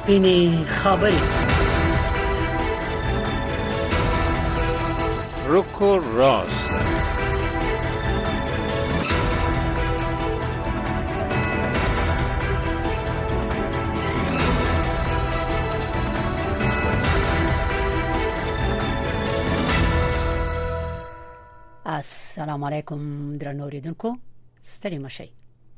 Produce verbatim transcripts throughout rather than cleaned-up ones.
سپینې خبرې. رک و راست. السلام علیکم درنو اوریدونکو، ستړي مشئ.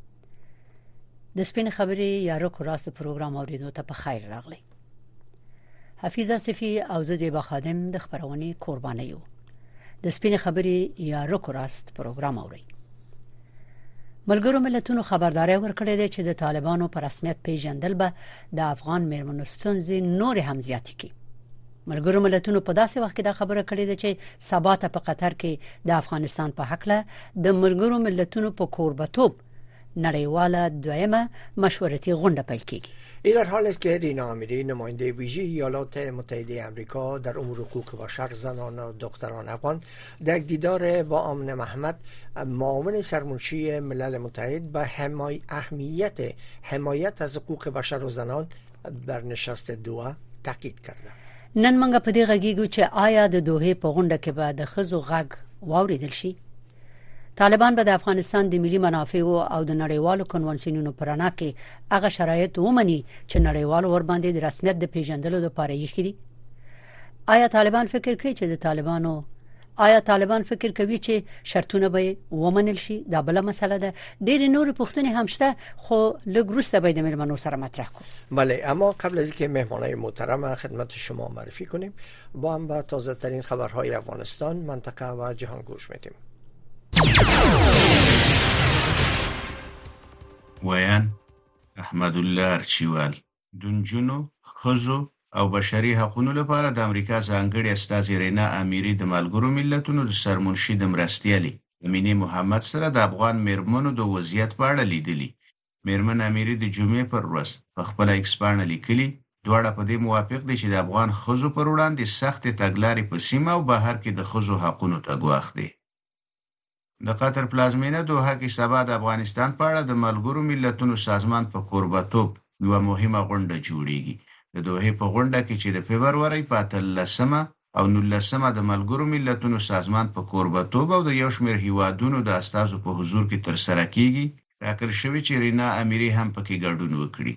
د سپین خبرې یا رک و راست پروګرام اوریدو ته په خیر راغلی. حفیظ آصفی او زه زیبا خادم د خبرونې قرباني یو. د سپین خبرې یا رک و راست پروګرام اوري. ملګرو ملتونو خبرداري ورکړې ده چې د طالبانو په رسمیت پیژندل به د افغان میرمنو ستونزې نور هم زیاتې کړي. ملګرو ملتونو په داسې وخت کې دا خبره کړې ده چې سبا ته په قطر کې د افغانستان په حق له د ملګرو ملتونو په کوربتوب نړیواله دویمه مشورتي غونډه پیل کیږي. این در حالی است که رینا امیری نماینده ویژه ایالات متحده آمریکا در امور حقوق بشر زنان و دختران افغان در یک دیدار با آمنه محمد معاون سرمنشی ملل متحد به حمای اهمیت حمایت از حقوق بشر و زنان بر نشست دوحه تاکید کرده. نن منګه په دې غږیږو چې آیا د دوحه په غونډه کې به د ښځو غږ واوریدل شي؟ طالبان به د افغانستان د ملي منافعو او د نړیوالو کنوانسیونونو پر اړه کې هغه شرایط ومني چې نړیوالو ور باندې د رسمیت د پیژندلو لپاره یې کړی. آیا طالبان فکر کوي چې د طالبانو آیا طالبان فکر کوي چې شرطونه به ومنل شي؟ دا بل مسله ده. ډېر نور پوښتنې هم شته، خو لږ وروسته به د مېرمنو سره مطرح کوو. بله، اما قبل از اینکه مهمانای محترم خدمت شما معرفی کنیم، با هم به تازه ترین خبرهای افغانستان، منطقه و جهان گوش میدیم. ویان احمد الله ارچیوال د نجونو، ښځو او بشري حقوقو لپاره د امریکا ځانګړي استازي رینا امیری د ملګرو ملتونو د سرمنشي د مرستیالي امینه محمد سره د افغان میرمنو د وضعیت په اړه لیدلي. میرمن امیری د جمعې پر ورځ په خپل ایکس باندې لیکلي دواړه په دې موافق دي چې د افغان ښځو پر وړاندې سخت تګلارې په سیمه او بهر کې د ښځو حقوقو ته ګواښ دي. د قطر پلازمینه دوحه کې سبا د افغانستان په اړه د ملګرو ملتونو سازمان په کوربتوب یو مهمه غونډه جوړیږي. د دوحه په غونډه کې چې د فبرवरी په اتلسمه او نولسمه د ملګرو ملتونو سازمان په کوربتوب او د یو شمېر هیوادونو د استازو په حضور کې ترسره کیږي، ټاکل شوی چې رینا امیری هم پکې ګډون وکړي.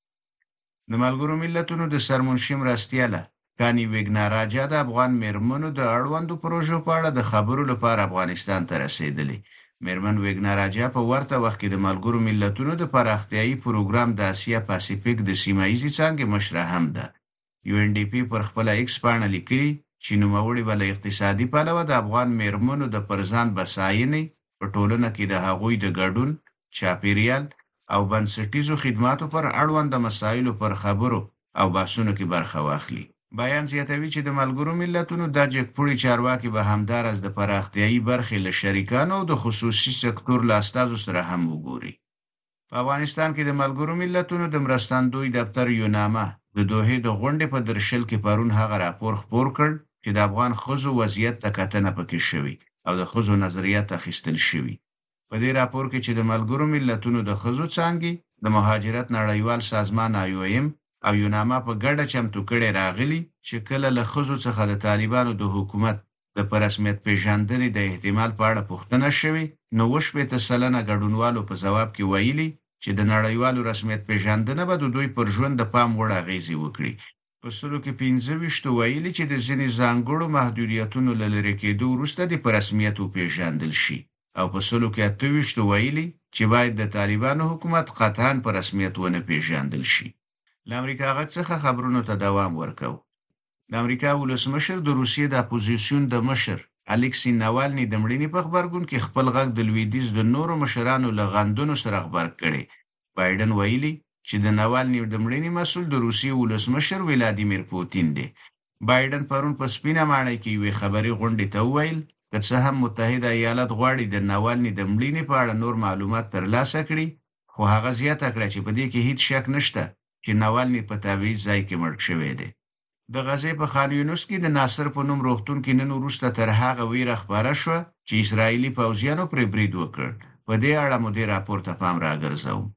د ملګرو ملتونو د سرمنشي مرستیاله کانی ویګناراجا د افغان میرمنو د اړوندو پروژو په اړه د خبرو لپاره افغانستان ته رسیدلې. میرمن ویګناراجا په ورته وخت کې د ملګرو ملتونو د پراختیایي پروګرام د اسیا پاسفیک د سیمایي څانګې مشره هم ده. یو ان ډي پی پر خپل ایکس باندې لیکلي چې نوموړي بل اقتصادي پلوه د افغان میرمنو د پرځان بساینې په ټولنه کې د هغوی د ګډون، چاپیریال او بنسټیزو خدماتو پر اړوند مسایلو پر خبرو او بحثونو کې برخه واخلي. بیان زیاتوي چې د ملګرو ملتونو د جګپوړي چارواکي به همدارس د پراختیایي برخې له شریکانو او د خصوصي سکتور له استازو سره هم وګوري. په افغانستان کې د ملګرو ملتونو د مرستندوی دفتر یونامه د دوحې د غونډې په درشل کې پرون هغه راپور خپور کړ چې د افغان ښځو وضعیت ته کتنه پکې شوی او د ښځو نظریات اخیستل شوی. په دې راپور کې چې د ملګرو ملتونو د ښځو څانګې د مهاجرت نړیوال سازمان آی او ایم او یونامه په ګډه چمتو کړي راغلي چې کله له ښځو څخه د طالبانو د حکومت د رسمیت پیژندنې د احتمال په اړه پوښتنه شوې، نو وشپېته سلنه ګډونوالو په ځواب کې ویلي چې د نړیوالو رسمیت پیژندنه به د دوی پر ژوند د پام وړ اغېزې وکړي. په سلو کې پنځه ویشت ویلي چې د ځینې ځانګړو محدودیتونو له لرې کېدو وروسته د په رسمیت وپېژندل شي، او په سلو کې اته ویشت ویلي چې باید د طالبانو حکومت قطعاً په رسمیت ونه پیژندل شي. له امریکا غږ څخه خبرونو ته دوام ورکوو. د امریکا ولسمشر د روسیې د اپوزیسیون د مشر الکسی ناوالني د مړینې په خبرګون کې خپل غږ د لویدیځ د نورو مشرانو له غندونو سره خبر کړي. بایدن ویلي چې د ناوالني د مړینې مسؤل د روسیې ولسمشر ولادیمیر پوتین دی. بایدن پرون په سپینه ماڼۍ کې یوې خبري غونډې ته وویل که څه هم متحده ایالات غواړي د ناوالني د مړینې په اړه نور معلومات ترلاسه کړي، خو هغه زیاته کړه چې په دې کې هیڅ شک نشته چې ناوالني په تابعیت ځای کې مړ شوی دی. د غزې په خان یونس کې د ناصر په نوم روغتون کې نن وروسته تر هغه ویره خبره شوه چې اسرایلي پوځیانو پرې برید وکړ. په دې اړه مو دې راپور ته پام راګرځوم.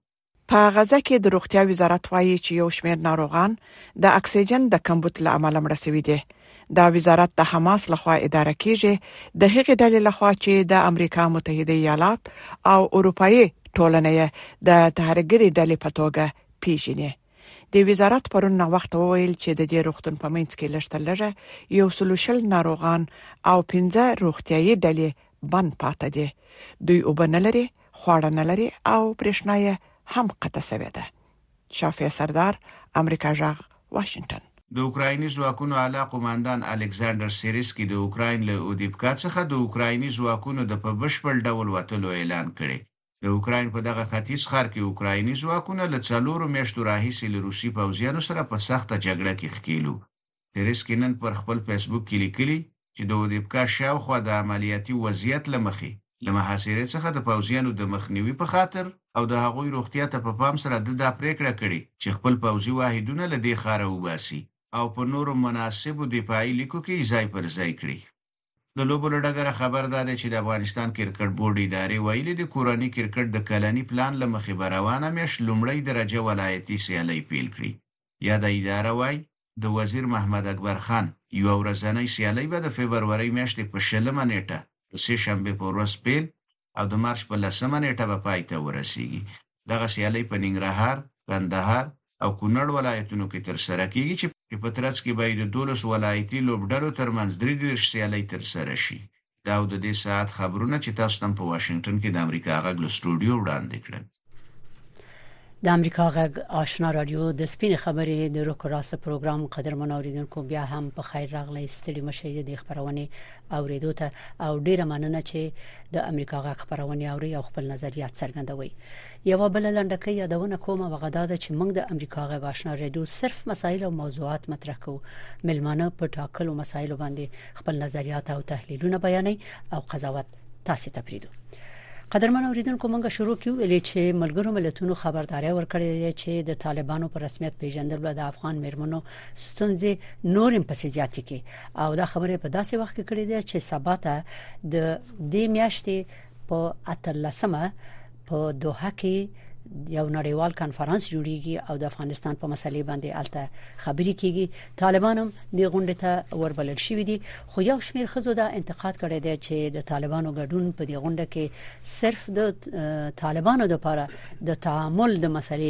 په غزه کې د روغتیا وزارت وایي چې یو شمېر ناروغان د اکسیجن د کمبود له امله مړ شوي دي. دا وزارت د حماس لخوا اداره کیږي، د هغې ډلې لخوا چې د امریکا متحده ایالات او اروپאי ټولنې د تحریکګری ډلې په توګه پیژني. د وزارت پرون وخت وویل چې د دې روغتون په منځ کې لږ تر لږه یو سلوشل ناروغان او پنځه روغتیايي ډلې بند پاتې دي. دوی وبنه لري، خواړه نه لري او برېښنا هم قطع شوې ده. شافع سردار، امریکا جغ، واشنگټن. د اوکرایني ځواکونو اعلی قوماندان الکساندر سیریسکي د اوکراین له اودیپکا څخه د اوکرایني ځواکونو د په بشپړ ډول وټلو اعلان کړی. د اوکراین په دغه ختیځ ښار کې اوکرایني ځواکونه له څلورو میاشتو راهیسې له روسي پوځیانو سره په سخته جګړه کې ښکېلو. سیریسکي نن پر خپل فیسبوک کې لیکلي چې د اودیپکا شاوخوا د عملیاتي وضعیت له مخې له محاصرې څخه د پوځیانو د مخنیوي په خاطر او د هغوی روغتیا ته په پام سره د دا پریکړه کړې چې خپل پوځي واحدونه له دې ښاره وباسي او په نورو مناسبو دفاعي لیکو کې ځای پر ځای کړي. د لوبو له ډګره خبر داده چې د افغانستان کرکټ بورډ ادارې ویلي د کورني کرکټ د کلني پلان له مخې به روانه میاشت لومړی درجه ولایتي سیالۍ پیل کړي. یا د اداره وایي د وزیر محمد اکبر خان یو ورځنۍ سیالۍ به د فبرورۍ میاشتې په شلمه نیټه د سه شنبه په ورځ پیل او د مارچ په لسمه نیټه به پای ته ورسیږي. دغه سیالۍ په ننګرهار، کندهار او کونړ ولایتونو کې ترسره کیږي چې په ترڅ کې به د دولس ولایتي لوبډلو ترمنځ درې دېرش سیالۍ ترسره شي. دا د دې ساعت خبرونه چې تاسو ته په واشنگټن کې د امریکا غږ له سټوډیو وړاندې کړل. د امریکا غږ آشنا رادیو د سپین خبرې د روکو راست پروګرام قدرمن اوریدونکو بیا هم په خیر راغلی. ستړي مشه د خبرونه اوریدو ته او ډیره مننه چې د امریکا غږ خبرونه اوري او خپل نظریات څرګندوي. یو بل لنډکه یادونه کوم وغدا ده چې موږ د امریکا غږ آشنا رادیو صرف مسایل او موضوعات مطرح کوو. ملمانه په ټاکلو مسایلو باندې خپل نظریات او تحلیلونه بیانوي او قضاوت تاسو ته پریدو. قدرمن اوریدونکو موږ شروع کیو ویلې چې ملګرو ملتونو خبرداري ورکړې چې د طالبانو په رسمیت پیژندل د افغان میرمنو ستونزې نورم پسې زیاتې کی او دا خبره په داسې وخت کې کړې ده چې سباته د دې میاشتې په اتلسمه په دوحه کې یو نړیوال کانفرنس جوړیږي او د افغانستان په مسلې باندې الته خبرې کیږي. طالبان هم د غونډې ته وربلل شوی دي، خو یو شمېر خزو دا انتقاد کړی دی چې د طالبانو ګډون په دې غونډه کې صرف د طالبانو لپاره د تعامل د مسلې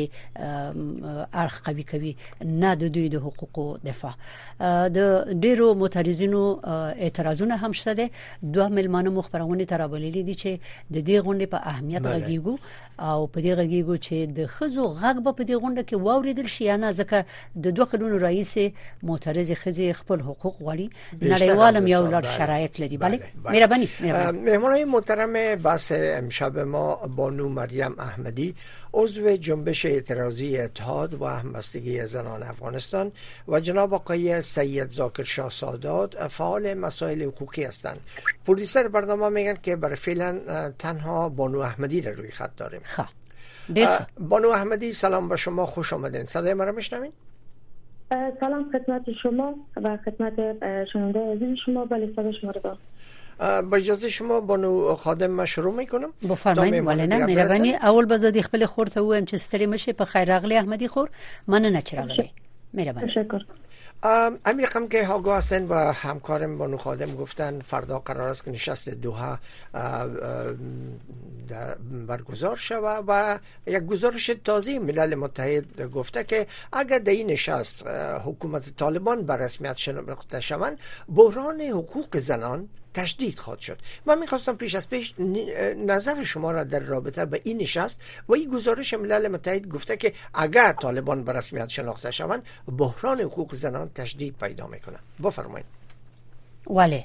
اړخ قوي کوي، نه د دوی د حقوقو دفاع. د ډیرو معترضینو اعتراضونه هم شته دي. دوه ملمانه مخبرونه ترابللي دي چې د دې غونډې په اهمیت غږیږي او په دې غږیږي چې د خزو غږ په دې غونډه کې واوریدل شي، نه ځکه د دوه کلونو رئیس معترض خزي خپل حقوق غواړي، نړیوالم یو لړ شرایط لري. بله مهرباني. مهمانای محترم بحث امشب ما بانو مریم احمدی، عضو جنبش اعتراضی اتحاد و همبستگی زنان افغانستان، و جناب آقای سید ذاکر شاه سادات، فعال مسائل حقوقی هستند. پروډوسر برنامه میگن که برای فعلا تنها بانو احمدی رو روی خط داریم. خب بانو احمدی سلام به شما، خوش آمدین. صدای ما رو میشنوین؟ سلام خدمت شما و خدمت شنونده عزیز شما. بله صدای شما رو دارم. با اجازه شما بانو خادم ما شروع میکنم. بفرمایید. ولنه مهرباني. اول بزادي خپل خورته وایم چې ستړي مشه. په خیر راغلی احمدی خور، مننه چې راغلی. مهرباني. تشکر. امیر رقم که آگاه هستن و همکارم بانو خادم گفتن فردا قرار است که نشست دوحه برگزار شود و یک گزارش تازه ملل متحد گفته که اگر در این نشست حکومت طالبان به رسمیت شناخته شوند، بحران حقوق زنان تشدید خواهد شد. من میخواستم پیش از پیش نظر شما را در رابطه به این نشست و این گزارش ملل متحد گفته که اگر طالبان به رسمیت شناخته شوند، بحران حقوق زنان تشدید پیدا میکنه. بفرمایید. ولی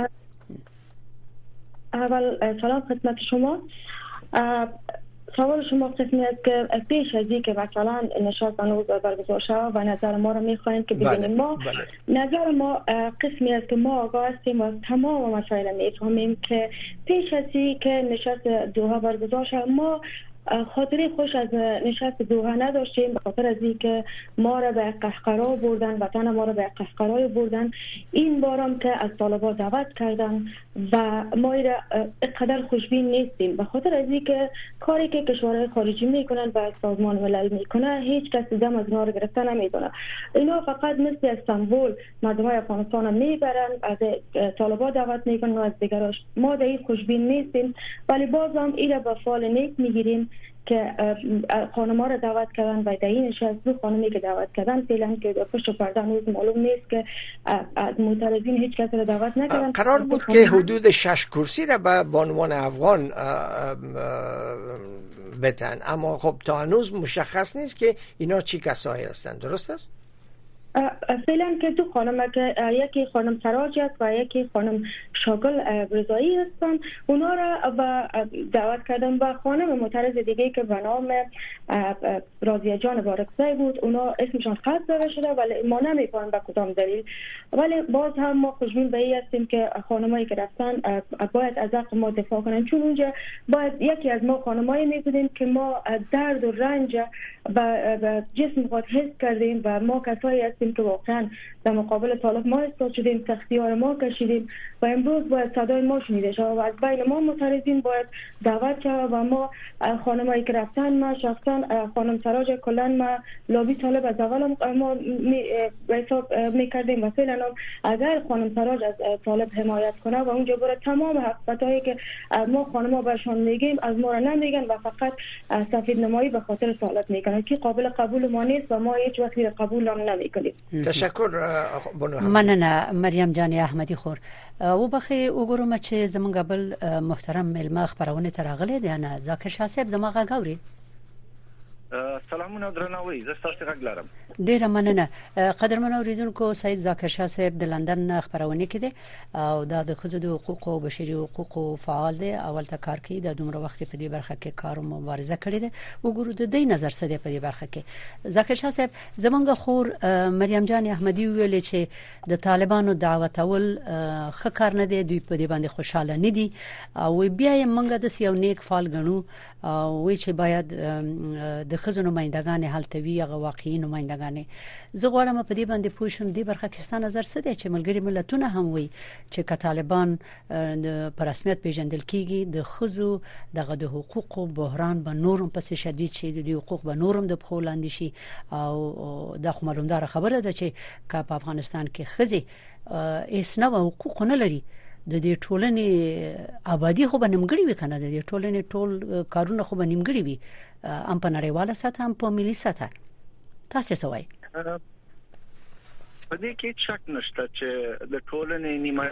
اول سلام خدمت شما. سوال شما قسمی است که پیش از این که مثلا نشست هنوز برگزار شود و نظر ما را میخواهیم که ببینیم. ما بله. نظر ما قسمی است که ما آگاه هستیم و تمام مسائل میفهمیم که پیش از این که نشست دوحه برگزار شود، ما خاطره خوش از نشست دوحه نداشتیم به خاطر از اینکه ما را به قهقرا بردن، وطن ما را به قهقرا بردن. این بارم که از طالبان دعوت کردن و ما را اینقدر خوشبین نیستیم به خاطر از اینکه کاری که کشورهای خارجی میکنن و سازمان ملل میکنه هیچ کس دم از اینا رو گرفته نمیدونه. اینا فقط مثل استانبول مردم افغانستان میبرن، از طالبان دعوت میکنن و از دیگراش. ما در این خوشبین نیستیم، ولی باز هم این را به فال نیک میگیریم که خانم‌ها را دعوت کردن و در این نشست دو خانمی که دعوت کردن فعلا که پشت پرده هنوز معلوم نیست که از معترضین هیچ کس را دعوت نکردن. قرار بود که حدود شش کرسی را به بانوان افغان بدن، اما خب تا هنوز مشخص نیست که اینا چی کسایی هستند. درست است؟ فعلا که دو خانم که یکی خانم سراج است و یکی خانم شاگل رضایی هستند، اونا را دعوت کردن و خانم معترض دیگه که به نام راضیه جان بارکزی بود، اونا اسمشان قطع داده شده ولی ما نمی‌فهمیم به کدام دلیل. ولی باز هم ما خوشبین به این هستیم که خانمایی که رفتن باید از حق ما دفاع کنن، چون اونجا باید یکی از ما خانمایی می‌بودیم که ما درد و رنج و جسم خود حس کردیم و ما کسایی هستیم که واقعا در مقابل طالب ما ایستاد شدیم، سختی‌ها ما کشیدیم و امروز باید صدای ما شنیده شود و از بین ما معترضین باید دعوت شود و ما خانمایی که رفتن، ما شخصا خانم سراج کلا ما لابی طالب از اول ما حساب میکردیم و فعلا اگر خانم سراج از طالب حمایت کنه و اونجا برای تمام حقیقتایی که ما خانم‌ها بهشون میگیم از ما را نمیگن و فقط سفید نمایی به خاطر طالب میکنن که قابل قبول ما نیست و ما هیچ وقت قبول هم نمیکنیم. تشکر مننه مریم جان احمدی خور. و بخې وګورم چې زمونږ بل محترم ملما خبرونه ترغله دي نه زاکر شاه صاحب زموږه غوري. سلامونه درناوي، زه تاسو غږ لرم. ډیره مننه. قدرمن اوریدونکو، سید زاکر شاه صاحب د لندن خبرونه کې دي او د خزو د حقوق او بشري حقوق فعال دی. اول تا کار کوي د دومره وخت په دې برخه کې کار او مبارزه کړې ده. وګورو د دې نظر څه دی په دې برخه کې. زاکر شاه صاحب زمونږ خور مریم جان احمدی ویل چې د طالبانو دعوت اول ښه کار نه دی، دوی په دې باندې خوشاله نه دي او بیا یې منګه د یو نیک فعال غنو او چې باید د خزو نمائندگان حالتوی هغه واقعي نمائندگان. زه غواړم په دې باندې پوه شم د برخه کې ستاسو نظر څه دی چې ملګری ملتونه هم وي چې ک طالبان په رسمیت پیژندل کیږي د خزو دغه د حقوقو بحران به نورم پس شدید شي، د حقوق به نورم د پخولاندې شي او د خمرندار خبره ده چې ک په افغانستان کې خزي اسنه او حقوق نه لري د دې ټولنې آبادی خو به نیمګړی وکنه، د دې ټولنې ټول کارونه خو به نیمګړی وي ام په نړیواله سطح هم په ملي سطح. تاسو څه وایي؟ په دې کې شک نشته چې د ټولنې نیمه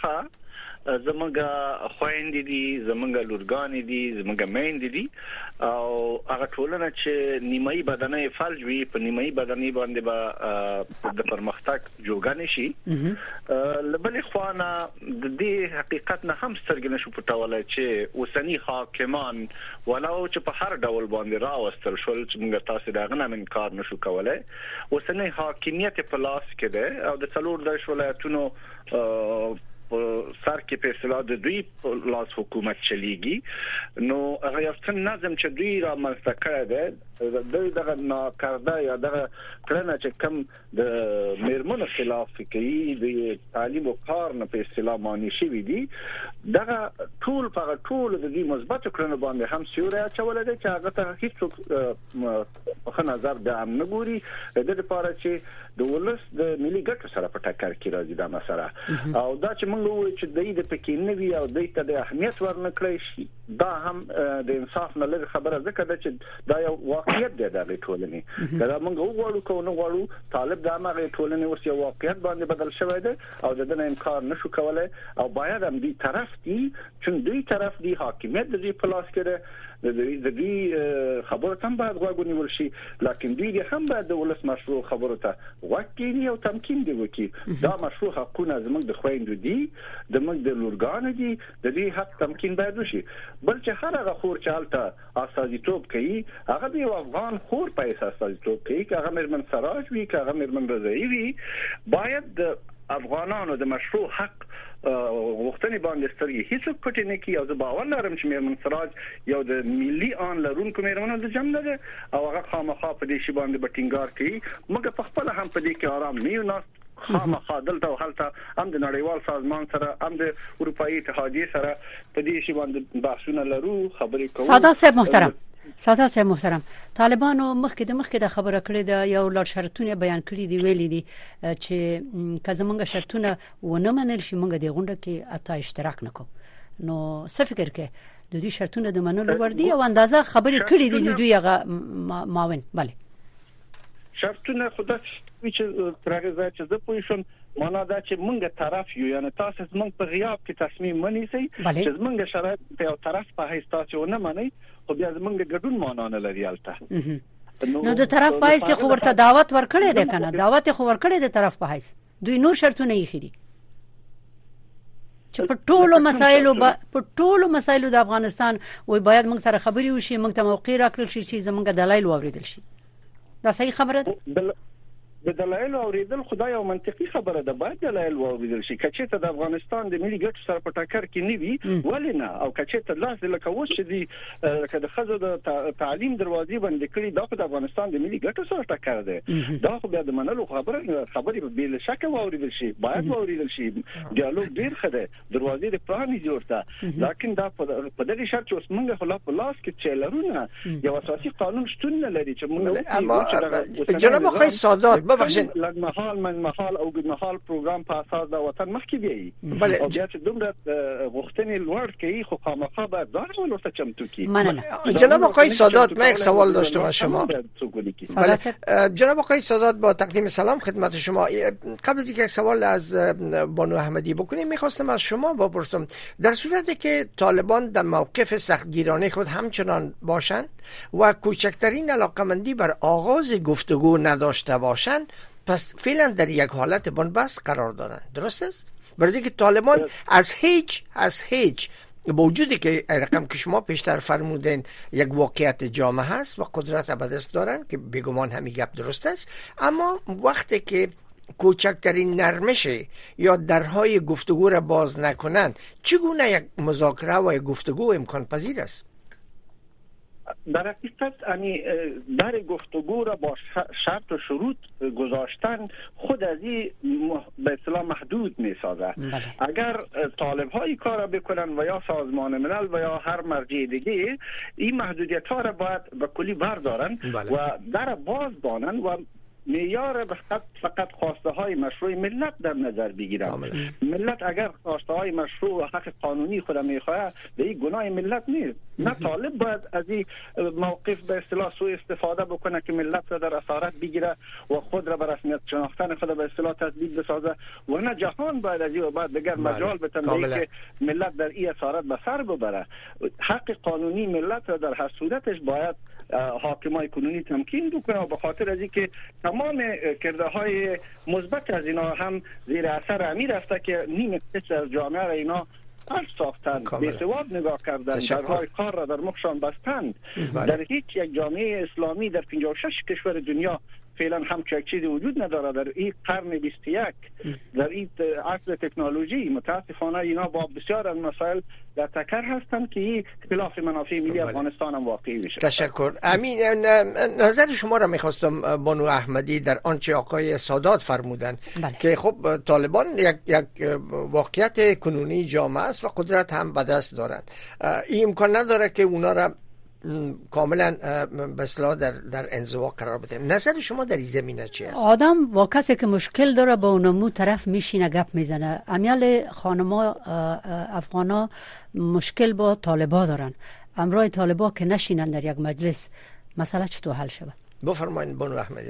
زمونږه خويندې دي، زمونږه لورګانې دي، زمونږه میندې دي او هغه ټولنه چې نیمایي بدنې فلج وي په نیمایي بدنې باندې به د پرمختګ جوګان شي. لبل خوانه د دې حقیقت نه هم سترګې نشو پټولای چې اوسنی حاکمان ولو چې په هر ډول باندې راوستل شول چې موږ تاسو دا غنه انکار نشو کولای، اوسنی حاکمیت په لاس کې ده او د څلور د ولایتونو سر کې په اصطلاح د دوی لاس حکومت چلیږي. نو هغه یو څه نظم چې دوی را منځته کړی دی د دوی دغه ناکارده یا دغه کړنه چې کم د میرمنو خلاف کوي د تعلیم او کار نه په اصطلاح معنی شوی دي، دغه ټول په ټول د دې مثبت کړنو باندې هم سیوري اچول دي چې هغه ته هیڅ په نظر د امن ګوري د لپاره چې د ولس د ملي ګټو سره په ټکر کې راځي دا مسله او دا چې موږ وایو چې د دې د پکې نه وی او د دې ته اهمیت ورنکړي شي، دا هم د انصاف نه لږ خبره ده کده چې دا یو واقعیت دی د ټولنې. دا موږ وګورو کو نه غواړو طالب د امغه ټولنې اوس یو واقعیت باندې بدل شوی دی او د دې انکار نشو کولای او باید هم دې طرف دی چې دې طرف دی حاکمیت د دې پلاس کړي د دې خبرو ته باید غوږ ونیول شي، لکه دې هم باید د ولس مشروع خبرو ته غوږ کړي او تمکین دی وکړي. دا مشروع حقونه زموږ د خويندو دي، د موږ د لورګانو دي، د دې حق تمکین باید وشي. بل چې هر هغه خور چالته اساسیتوب کوي هغه د افغان خور په اساسیتوب کوي، هغه مرمن سراج وي، هغه مرمن رضایی وي، باید افغانانو د مشروع حق غوښتنې باندې سترګې هیڅ پټې نه کوي او زه باور لرم چې میرمن سراج یو د ملي آن لرونکو میرمنو د جمع ده او هغه خامخا په دې شی باندې به ټینګار کوي. موږ په خپل هم په دې کې آرام نه یو، نه خامخا دلته او هلته هم د نړیوال سازمان سره هم د اروپאי اتحادیه سره په دې شی باندې بحثونه لرو، خبرې کوو. ساده صاحب محترم ساده صاحب محترم طالبانو مخکې د مخکې د خبره کړې د یو لړ شرطونه بیان کړي دی، ویلي دي چې که زمونږ شرطونه ونه منل شي مونږ د غونډه کې اته اشتراک نکوو. نو څه فکر کې د دې شرطونه د منلو ور دي او اندازه خبرې کړي دي د دوی هغه معاون؟ بله شرطونه خدا چې ترغه چې زه پوه شم معنا دا چې مونږ طرف یو، یعنی تاسو زمونږ په غیاب کې تصمیم ونیسئ چې زمونږ شرایط په یو طرف په هیڅ تاسو نه منئ، خو بیا زمونږ ګډون معنا نه لري البته. نو د طرف په هیڅ خو ورته دعوت ورکړی دی کنه، دعوت خو ورکړی دی طرف په هیڅ، دوی نور شرطونه یې خېدي چې په ټولو مسایلو په ټولو مسایلو د افغانستان وای باید موږ سره خبري وشي، موږ ته موقع راکړل شي چې زمونږ دلایل واوریدل شي. دا صحیح خبره ده؟ د دلایل اوریدل خدای او منطقي خبره ده، باید دلایل اوریدل شي. کچې ته د افغانستان د ملي ګټو سره په ټکر کې نه وي ولې نه، او کچې ته لاس لکه اوس چې دی لکه د خزو د تعلیم دروازې باندې کړی دا په افغانستان د ملي ګټو سره ټکر ده، دا خو بیا د منلو خبره خبرې بل شک اوریدل شي، باید اوریدل شي. ډیالوګ ډیر ښه ده، دروازې د پرانی جوړته، لیکن دا په دغه شرط چې اوس موږ خلاف په لاس کې چلرونه یو اساسي قانون شتون نه لري چې موږ جناب آقای سادات ببخشید لږمحال من محال او ګډمحال پروګرام په اساس د وطن مخکې دی او بیا چې دومره غوښتنې لوړ کوي خو خامخا باید ځان ولورته چمتو کړي. جناب آقای سادات من یک سوال داشتم از شما. بله جناب آقای سادات با تقدیم سلام خدمت شما، قبل از اینکه یک سوال از بانو احمدی بکنیم میخواستم از شما بپرسم در صورتی که طالبان در موقف سختگیرانه خود همچنان باشند و کوچکترین علاقمندی بر آغاز گفتگو نداشته باشند پس فعلا در یک حالت بنبست قرار دارند، درست است؟ برای که طالبان از هیچ از هیچ با وجودی که رقم که شما پیشتر فرمودین یک واقعیت جامع هست و قدرت به دست دارن که بیگمان همین گپ درست است، اما وقتی که کوچکترین نرمش یا درهای گفتگو را باز نکنند چگونه یک مذاکره و یک گفتگو امکان پذیر است؟ در حقیقت یعنی در گفتگو را با شرط و شروط گذاشتن خود از این به اصطلاح محدود می سازه. اگر طالب های کار را بکنن و یا سازمان ملل و یا هر مرجع دیگه این محدودیت ها را باید به کلی بردارن و در باز دانن و معیار فقط فقط خواسته های مشروع ملت در نظر بگیرن. ملت اگر خواسته های مشروع و حق قانونی خود میخواه به این گناه ملت نیست، نه طالب باید از این موقف به اصطلاح سوء استفاده بکنه که ملت را در اسارت بگیره و خود را به رسمیت شناختن خود به اصطلاح تثبیت بسازه و نه جهان باید از این بعد دیگر مجال بتن که ملت در این اسارت به سر ببره. حق قانونی ملت را در هر صورتش باید حاکمای کنونی تمکین بکنه و به خاطر از اینکه تمام کرده های مثبت از اینا هم زیر اثر امیر رفته که نیم قشر از جامعه را اینا پس ساختن، بی‌سواد نگاه کردن، درهای کار را در مخشان بستند. در هیچ یک جامعه اسلامی در پنجاه و شش کشور دنیا فعلا همچون یک چیزی وجود نداره. در این قرن بیست و یک در این عصر تکنولوژی متاسفانه اینا با بسیار از مسائل در تکر هستند که این خلاف منافع ملی افغانستان هم واقعی میشه. تشکر. امین نظر شما را میخواستم بانو احمدی در آنچه آقای سادات فرمودن که خب طالبان یک یک واقعیت کنونی جامعه است و قدرت هم به دست دارند. این امکان نداره که اونا را کاملا به اصطلاح در در انزوا قرار بده. نظر شما در این زمینه چی است؟ آدم با کسی که مشکل داره با اونمو طرف میشینه گپ میزنه. امیال خانما افغانا مشکل با طالبا دارن، امرای طالبا که نشینن در یک مجلس مسئله چطور حل شود؟ بفرمایید بانو احمدی.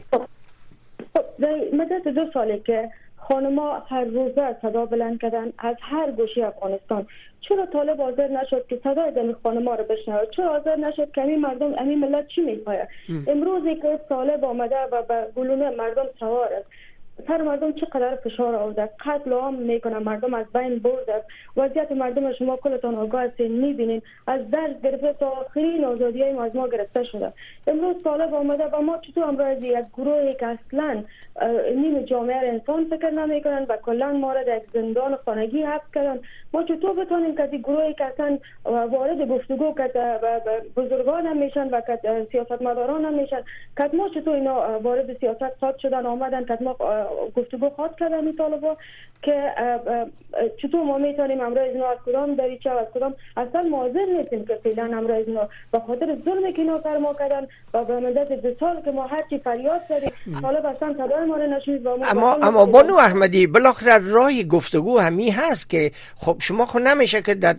در مدت دو ساله که خانما هر روزه صدا بلند کردن از هر گوشه افغانستان، چرا طالب حاضر نشد که صدای دم خانما رو بشنوه؟ چرا حاضر نشد که همین مردم همین ملت چی میخواه؟ امروزی که طالب آمده و به گلوله مردم سوار است، سر مردم چقدر فشار آورده، قتل عام میکنه، مردم از بین برده. وضعیت مردم شما کلتان آگاه هستین، میبینین از درس گرفته تا آخرین آزادی های ما از ما گرفته شده. امروز طالب آمده و ما چطور امروز یک گروهی که اصلا نیم جامعه را انسان فکر نمیکنن و کلا ما را در زندان خانگی حبس کردن، ما چطور بتونیم که گروهی که اصلا وارد گفتگو که بزرگان هم میشن و که سیاستمداران هم میشن، که ما چطور اینا وارد سیاست خواهد شدن آمدن که ما گفتگو خواهد کردن این طالبا، که چطور ما میتونیم امروز اینا از کدام دریچه و از کدام اصلا معذر نیستیم که فعلا امروز اینا به خاطر ظلمی که اینا سر ما کردن و به مدت دو سال که ما هرچی فریاد کردیم طالب اصلا صدای ما رو نشنید. اما اما بانو احمدی بالاخره راهی گفتگو همی هست که خب شما خود نمیشه که در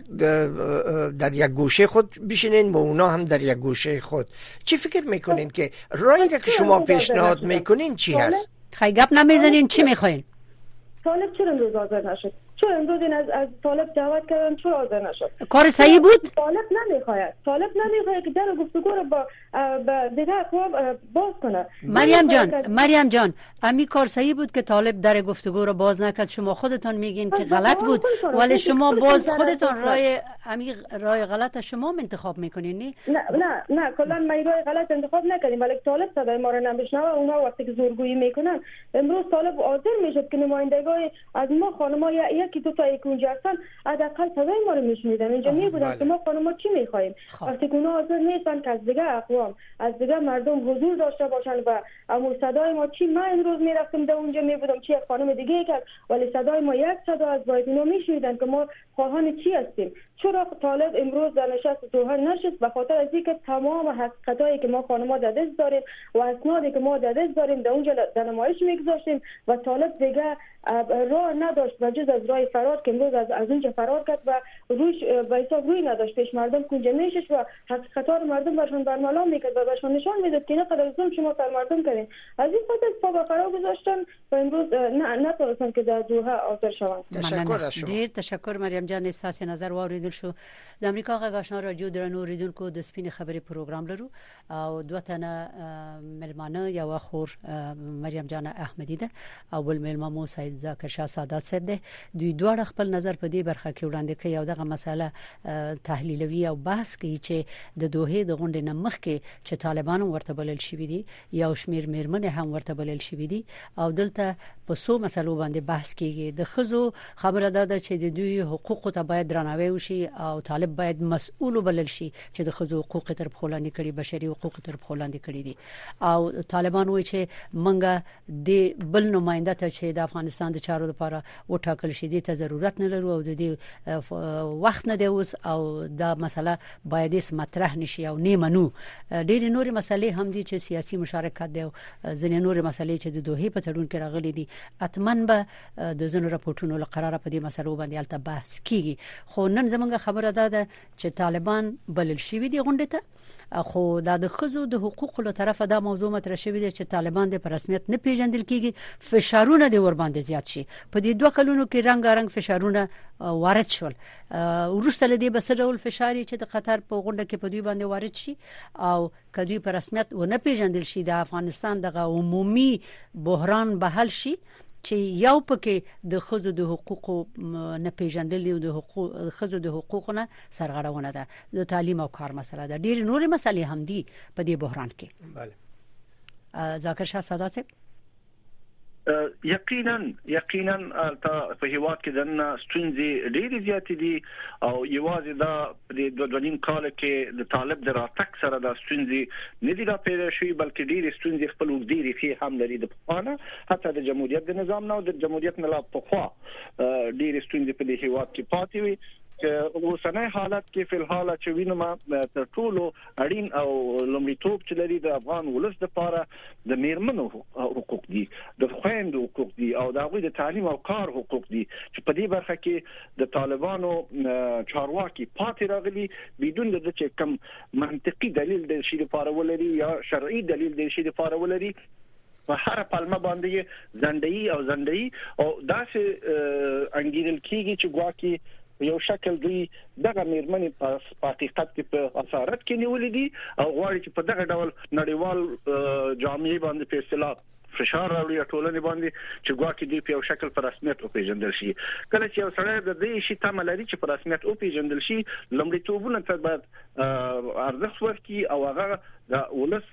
در یک گوشه خود بشینین و اونا هم در یک گوشه خود. چی فکر میکنین که راهی که شما پیشنهاد میکنین چی هست؟ خیلی گپ نمیزنین، چی میخواین؟ طالب چرا امروز حاضر نشد؟ چرا امروز این از از طالب دعوت کردن چرا حاضر نشد؟ کار صحیح بود؟ طالب نمیخواد. طالب نمیخواد که در گفتگو رو با با دیگه اقوام باز کنه. مریم جان، مریم جان، امی کار صحیح بود که طالب در گفتگو رو باز نکرد. شما خودتان میگین که غلط بود، ولی شما باز خودتان راه امی راه غلط شما انتخاب میکنین. نه نه نه کلا ما راه غلط انتخاب نکردیم، ولی طالب صدای ما رو نمیشنوه. اونا وقتی که زورگویی میکنن امروز طالب حاضر میشد که نمایندگان از ما خانم‌ها یکی دو تا یک اونجا هستن حداقل صدای ما رو میشنیدن، اینجا میبودن که ما خانم‌ها چی میخوایم. وقتی که اونا حاضر نیستن که از دیگه اقوام از دیگه مردم حضور داشته باشن و امور صدای ما چی، من امروز میرفتم در اونجا میبودم چی خانم دیگه کرد، ولی صدای ما یک صدا از باید اینا میشنیدن که ما خواهان چی هستیم. چرا طالب امروز در نشست دوحه نشست؟ به خاطر از اینکه تمام حقیقتایی که ما خانم‌ها در دست داریم و اسنادی که ما در دست داریم در اونجا در نمایش میگذاشتیم و طالب دیگه راه نداشت و جز از راه فرار که امروز از از اونجا فرار کرد و روش به حساب روی نداشت پیش مردم کنجه میشش و حقیقتا رو مردم برشون برملا میکرد و برشون نشان میداد که نه قدر ظلم شما سر مردم کردین. از این خاطر پا به فرار گذاشتن و امروز نه نتونستن که در دوحه حاضر شوند. تشکر از شما. ډیر تشکر مریم جان. احساس نظر واوریدل شو. د امریکا غږ آشنا رادیو درنو اوریدونکو د سپینې خبرې پروګرام لرو او دوه تنه ملمانه یو خور مریم جان احمدی ده او بل ملما مو سید ذاکر شاه سادات صاحب ده. دوی دوه خپل نظر په دې برخه کې وړاندې کوي او دغه مسله تحلیلوي او بحث کوي چې د دوه د غونډې نه مخکې چې طالبان ورته بلل شوی دي یا شمیر میرمنې هم ورته بلل شوی دي او دلته په څو مسلو باندې بحث کیږي. د خزو خبره ده چې د دوی حقوق ته باید درناوی وشي او طالب باید مسؤل بلل شي چې د خزو حقوق تر خپلواندي کړي، بشري حقوق تر خپلواندي کړي دي. او طالبان وایي چې منګه د بل نماینده ته چې د افغانستان د چارو لپاره وټاکل شي دي ته ضرورت نه لرو او د دې وخت نه دی اوس او دا مسله باید اس مطرح نشي او نه منو. ډېر نور مسلې هم دي چې سیاسي مشارکت دی او ځینې نور مسلې چې د دوه په تړون کې راغلي دي اتمن به د زنو راپورټونو لقرار په دې مسلو باندې الته بحث کیږي. خو نن زمونږ خبره ده چې طالبان بلل شوی دي غونډه ته، خو د خزو د حقوقو له طرفه دا موضوع مطرح شوی دی چې طالبان د په رسمیت نه پیژندل کیږي، فشارونه دی ور باندې زیات شي. په دې دوه کلونو کې رنگارنګ فشارونه وارد شول. ورسته لدی به سره ول فشاري چې د قطر په غونډه کې په دوی باندې وارد شي او کدوې په رسمیت و نه پیژندل شي د افغانستان دغه عمومي بحران به حل شي چې یو پکې د خزو د حقوقو نه پیژندل او د حقوق خزو د حقوقونه سرغړونه ده، د تعلیم او کار مسله ده، ډېر نورې مسلې هم دي په دې بحران کې. بله ذاکر شاه سادات صاحب یقینا یقینا په هیواد کې دنه ستونزې ډېرې زیاتې دي او یوازې دا د دوه دوه نیم کال کې د طالب د راتګ سره د ستونزې نه دي را پیدا شوي بلکې ډېرې ستونزې خپل وګړي ریښې هم لري. د پخوانه حتی د جمهوریت د نظام نه او د جمهوریت نه لا پخوا ډېرې ستونزې په دې هیواد کې پاتې وي. اوسنۍ حالت کې په الحال چې وینم تر ټولو اړین او لومړیتوب چې لري د افغان ولس لپاره د میرمنو حقوق دي، د خويندو حقوق دي او د هغوی د تعلیم او کار حقوق دي چې په دې برخه کې د طالبانو چارواکي پاتې راغلي بدون د چې کوم منطقي دلیل د شي لپاره ولري یا شرعي دلیل د شي لپاره ولري په هر پلمه باندې زندګي او زندګي او داسې انګیرل کیږي چې ګواکي یو شکل دوی دغه میرمنې په حقیقت کې په اسارت کې نیولې دي او غواړي چې په دغه ډول نړیوال جامعه باندې په اصطلاح فشار راوړي ټولنې باندې چې ګواکې دوی په یو شکل په رسمیت وپیژندل شي. کله چې یو سړی د دې شي تمه لري چې په رسمیت وپیژندل شي، لومړیتوبونه ته باید ارزښت ورکړي او هغه د ولس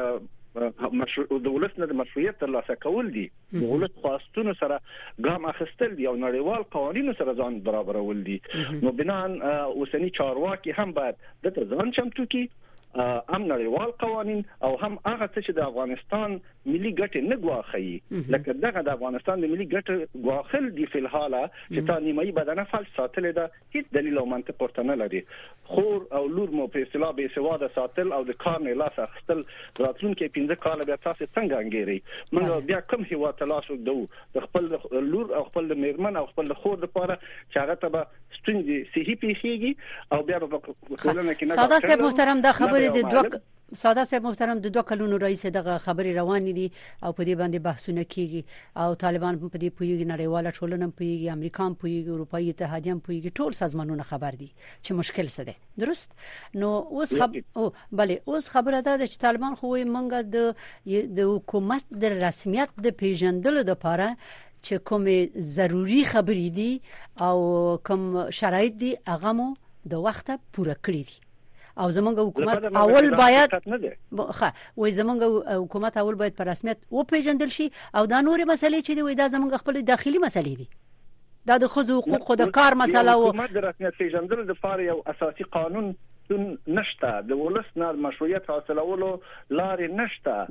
مشروع د ولس نه د مشروعیت ترلاسه کول دي، د ولس خواستونو سره ګام اخیستل دي او نړیوال قوانینو سره ځان برابرول دي. نو بنان اوسنی چارواکي هم باید د ځان چمتو کړي، هم نړیوال قوانین او هم هغه څه چې د افغانستان ملي ګټې نه ګواخي، لکه دغه د افغانستان د ملي ګټې ګواخل دي په الحاله چې تا نیمایي بدنه فلس ساتل ده، هیڅ دلیل او منطق ورته نه لري. خور او لور مو په اصطلاح به سواده ساتل او د کار نه لاس اخیستل راتلونکي پنځه کاله بیا تاسو څنګه انګيري؟ موږ بیا کوم هیوا تلاش وکړو د خپل لور او خپل میرمن او خپل خور لپاره چې هغه ته ستونزې صحیح پیښیږي او بیا په ټولنه کې نه ساده صاحب محترم دا خبره د دوه ساده صاحب محترم د دوه کلونو رئیس دغه خبري روان دي او په دې باندې بحثونه کیږي او طالبان په دې پویږي، نړیواله ټولنه پویږي، امریکا هم پویږي، اروپאי اتحادیه هم پویږي، ټول سازمانونه خبر دي چې مشکل څه دی. درست؟ نو اوس خب او بله اوس خبره ده چې طالبان خو منګه د د حکومت د رسمیت د پیژندلو لپاره چې کوم ضروری خبرې دي او کوم شرایط دي هغه مو د وخت پوره کړی دي او زمونږ حکومت اول باید ښه وای زمونږ حکومت اول باید په رسمیت و پیژندل شي او دا نورې مسلې چې دی وای دا زمونږ خپل داخلي مسلې دي، دا د خځو حقوق او د کار مسله او حکومت د رسمیت پیژندل لپاره یو اساسي قانون نشته، د ولس نه مشروعیت حاصلولو لارې نشته،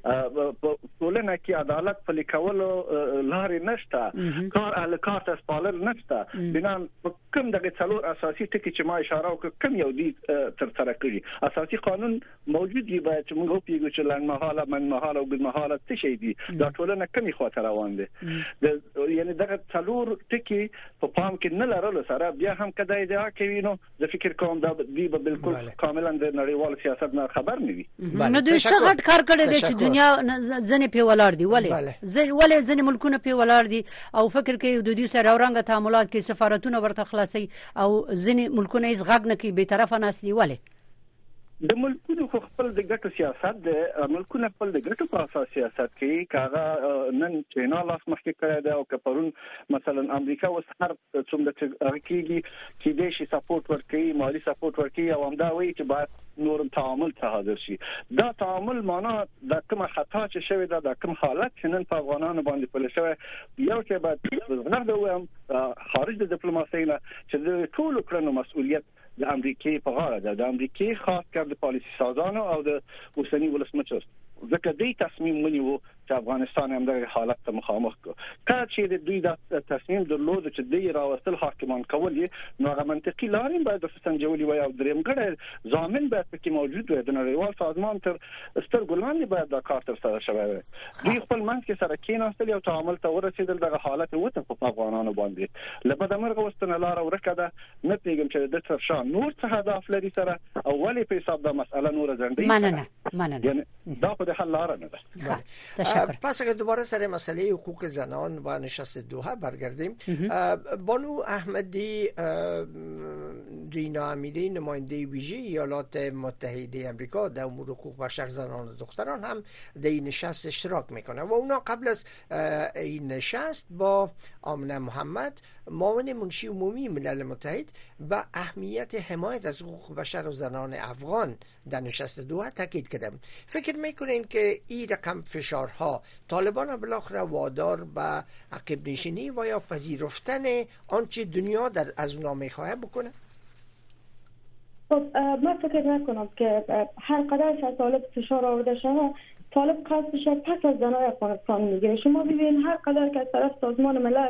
په ټولنه کې عدالت پلي کولو لارې نشته، کار اهل کار ته سپارل نشته. بنان کوم دغه څلور اساسي ټکي چې ما اشاره وکړ کوم یو دي تر سره کړی اساسي قانون موجود دی، باید چې موږ وپیږو چې لنډمهاله منمهاله او ګډمهاله څه شي دي، دا ټولنه کومي خواته روان دي. یعنی دغه څلور ټکي په پام کې نه لرلو سره بیا هم کدا ادعا کوي نو زه فکر کوم دا دی به بالکل کاملا د نړیوال سیاست نه خبر نه وي. نو دوی څه غټ کار کړی دی چې دنیا ځنې په ولر دی، ولې ولې ځنې ملکونه په ولر دي او فکر کوي د دوی سره اورنګ تعاملات کې سفارتونه ورته خلاصي او ځنې ملکونه یې غږ نه کوي، به طرفه ناس دی. ولې د ملکونو خپل د ګټو سیاست د ملکونو خپل د ګټو په اساس سیاست کوي، کاغه نن چینا لاس مخکې کړی دی او کپرون مثلا امریکا اوس هر څومره چې کېږي چې د شي سپورټ ورکړي، مالی سپورټ ورکړي او همدا وایي چې باید نور تعامل ته حاضر شي. دا تعامل معنا د کوم خطا چې شوی دا د کوم حالت چې نن په افغانانو باندې پلی شوی یو چې باید نه دوام خارج د ډیپلوماسۍ نه چې د ټولو کړنو مسؤلیت د امریکای په غاړه ده، د امریکای خاص کار د پالیسي سازانو او د اوسنی ولسمشر ځکه دوی تصمیم ونیو چې افغانستان هم دغه حالت ته مخامخ کړي. کله چې د دوی د تصمیم درلود چې دوی راوستل حاکمان کول نو هغه منطقي لارې باید د سنجولي وي او دریم ګړی ضامن باید پکې موجود وي، د نړیوال سازمان تر سترګو لاندې باید دا کار تر سره شوی وي. دوی خپل منځ کې سره کېناستل او تعامل ته ورسېدل، دغه حالت وته په افغانانو باندې لبد مرغ واستنه لار ورکه ده. نه پیګم چې د تر شان نور څه هدف لري سره او ولی په حساب د مسأله نور ځنډي مننه مننه یعنی دا په حل لار نه ده. پس اگر دوباره سر مسئله حقوق زنان و نشست دوحه برگردیم، بانو احمدی رینا امیری نماینده ویژه ایالات متحده آمریکا در امور حقوق بشر زنان و دختران هم در این نشست اشتراک میکنه و اونا قبل از این نشست با آمنه محمد معاون منشی عمومی ملل متحد و اهمیت حمایت از حقوق بشر و زنان افغان در نشست دوحه تاکید کردم. فکر میکنین که این رقم فشارها طالبان بالاخره وادار به عقب نشینی و یا پذیرفتن آنچه دنیا در از اونا میخواه بکنه؟ خب من فکر نکنم که هر قدر که طالب فشار آورده شده طالب قصدش پس از زنای افغانستان میگیره. شما ببینید هر قدر که از طرف سازمان ملل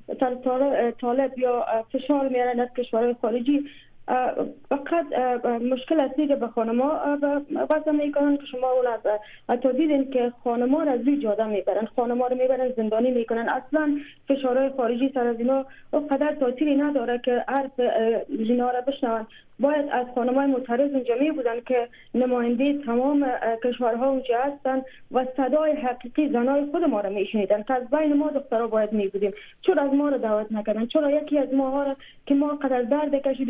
طالب یا فشار میارن از کشورهای خارجی، فقط مشکل اصلی که به خانم‌ها وضع میکنن که شما اون از تا دیدین که خانم‌ها را از روی جاده میبرن، خانم‌ها رو میبرن زندانی میکنن. اصلا فشارهای خارجی سر از اینا اونقدر تاثیری نداره که حرف اینا را بشنون. باید از خانم‌های معترض اونجا می بودن که نماینده تمام کشورها اونجا هستن و صدای حقیقی زنای خود ما را میشنیدن که از بین ما دخترها باید می بودیم. چرا از ما را دعوت نکردن؟ چرا یکی از ماها را که ما قدر درد کشیدیم، ما که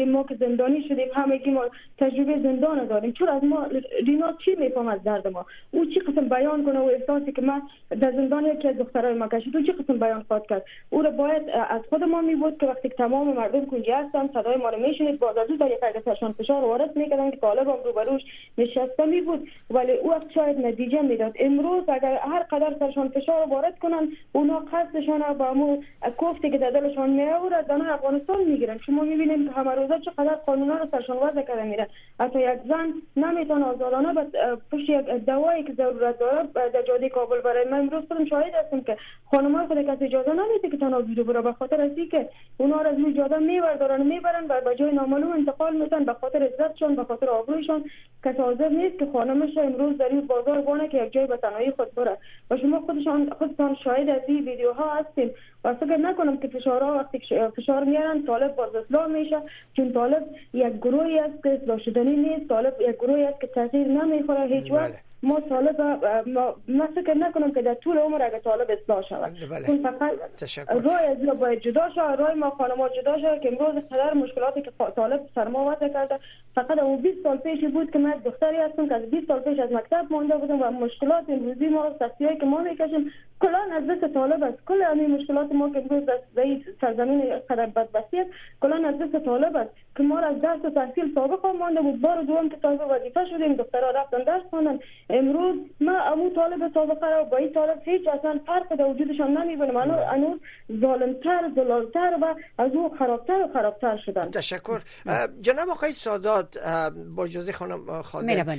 زندانی شدیم، همگی ما تجربه زندان داریم. چرا از ما رینا چی میفهم از درد ما؟ او چی قسم بیان کنه و احساسی که من در زندان یکی از دخترای ما کشید، او چی قسم بیان خواهد کرد؟ او را باید از خود ما می بود که وقتی تمام مردم کنجی هستن صدای ما رو میشنید، باز از او در یک سرشان فشار وارد میکردن که طالب هم روبروش نشسته می بود، ولی او وقت شاید نتیجه میداد. امروز اگر هر قدر سرشان فشار وارد کنن، اونا قصدشان با مو کوفتی که در دلشان میآورد در افغانستان میگیرن. شما میبینید که همه روزا چقدر قانونا رو سرشان وضع کرده میرن. حتی یک زن نمیتونه آزادانه پشت یک دوایی که ضرورت داره در جاده کابل برای. من امروز خودم شاهد هستم که خانم‌ها خود کسی اجازه نمیده که تنها بیرون بره، به خاطر از اینکه اونا را از روی جاده میبردارن میبرن و به جای نامعلوم انتقال میدن. به خاطر عزتشون، به خاطر آبرویشون کسی حاضر نیست که خانمش امروز در این بازار بانه که یک جای به تنهایی خود بره. و شما خودشان خودتان شاهد از این ویدیوها هستین. و فکر نکنم که فشارها وقتی فشار میارن طالب باز اصلاح میشه، چون طالب یک گروهی است که اصلاح شدنی نیست. طالب یک گروهی است که تغییر نمیخوره هیچ وقت. ما طالب ما, ما فکر نکنم که در طول عمر اگه طالب اصلاح شود، چون فقط رای از ما باید جدا شود، رای ما خانم‌ها جدا شود. که امروز قدر مشکلاتی که طالب سر ما وضع کرده، فقط اون بیست سال پیش بود که من دختری هستم که از بیست سال پیش از مکتب مونده بودم و مشکلات امروزی ما، سختیایی که ما میکشیم کلان از دست طالب است. کل همین مشکلات ما که امروز در این سرزمین قدر بدبختی است کلان از دست طالب است که ما از درس و تحصیل سابق هم مونده بود. بار دوم که صاحب وظیفه شدیم، دخترها رفتن درس خوندن. امروز ما امو طالب سابقه را با این طالب هیچ اصلا فرق در وجودشان نمیبینم. انو ظالمتر، زلالتر و از او خرابتر و خرابتر شدن. تشکر. جناب آقای سادات، با اجازه خانم خادم،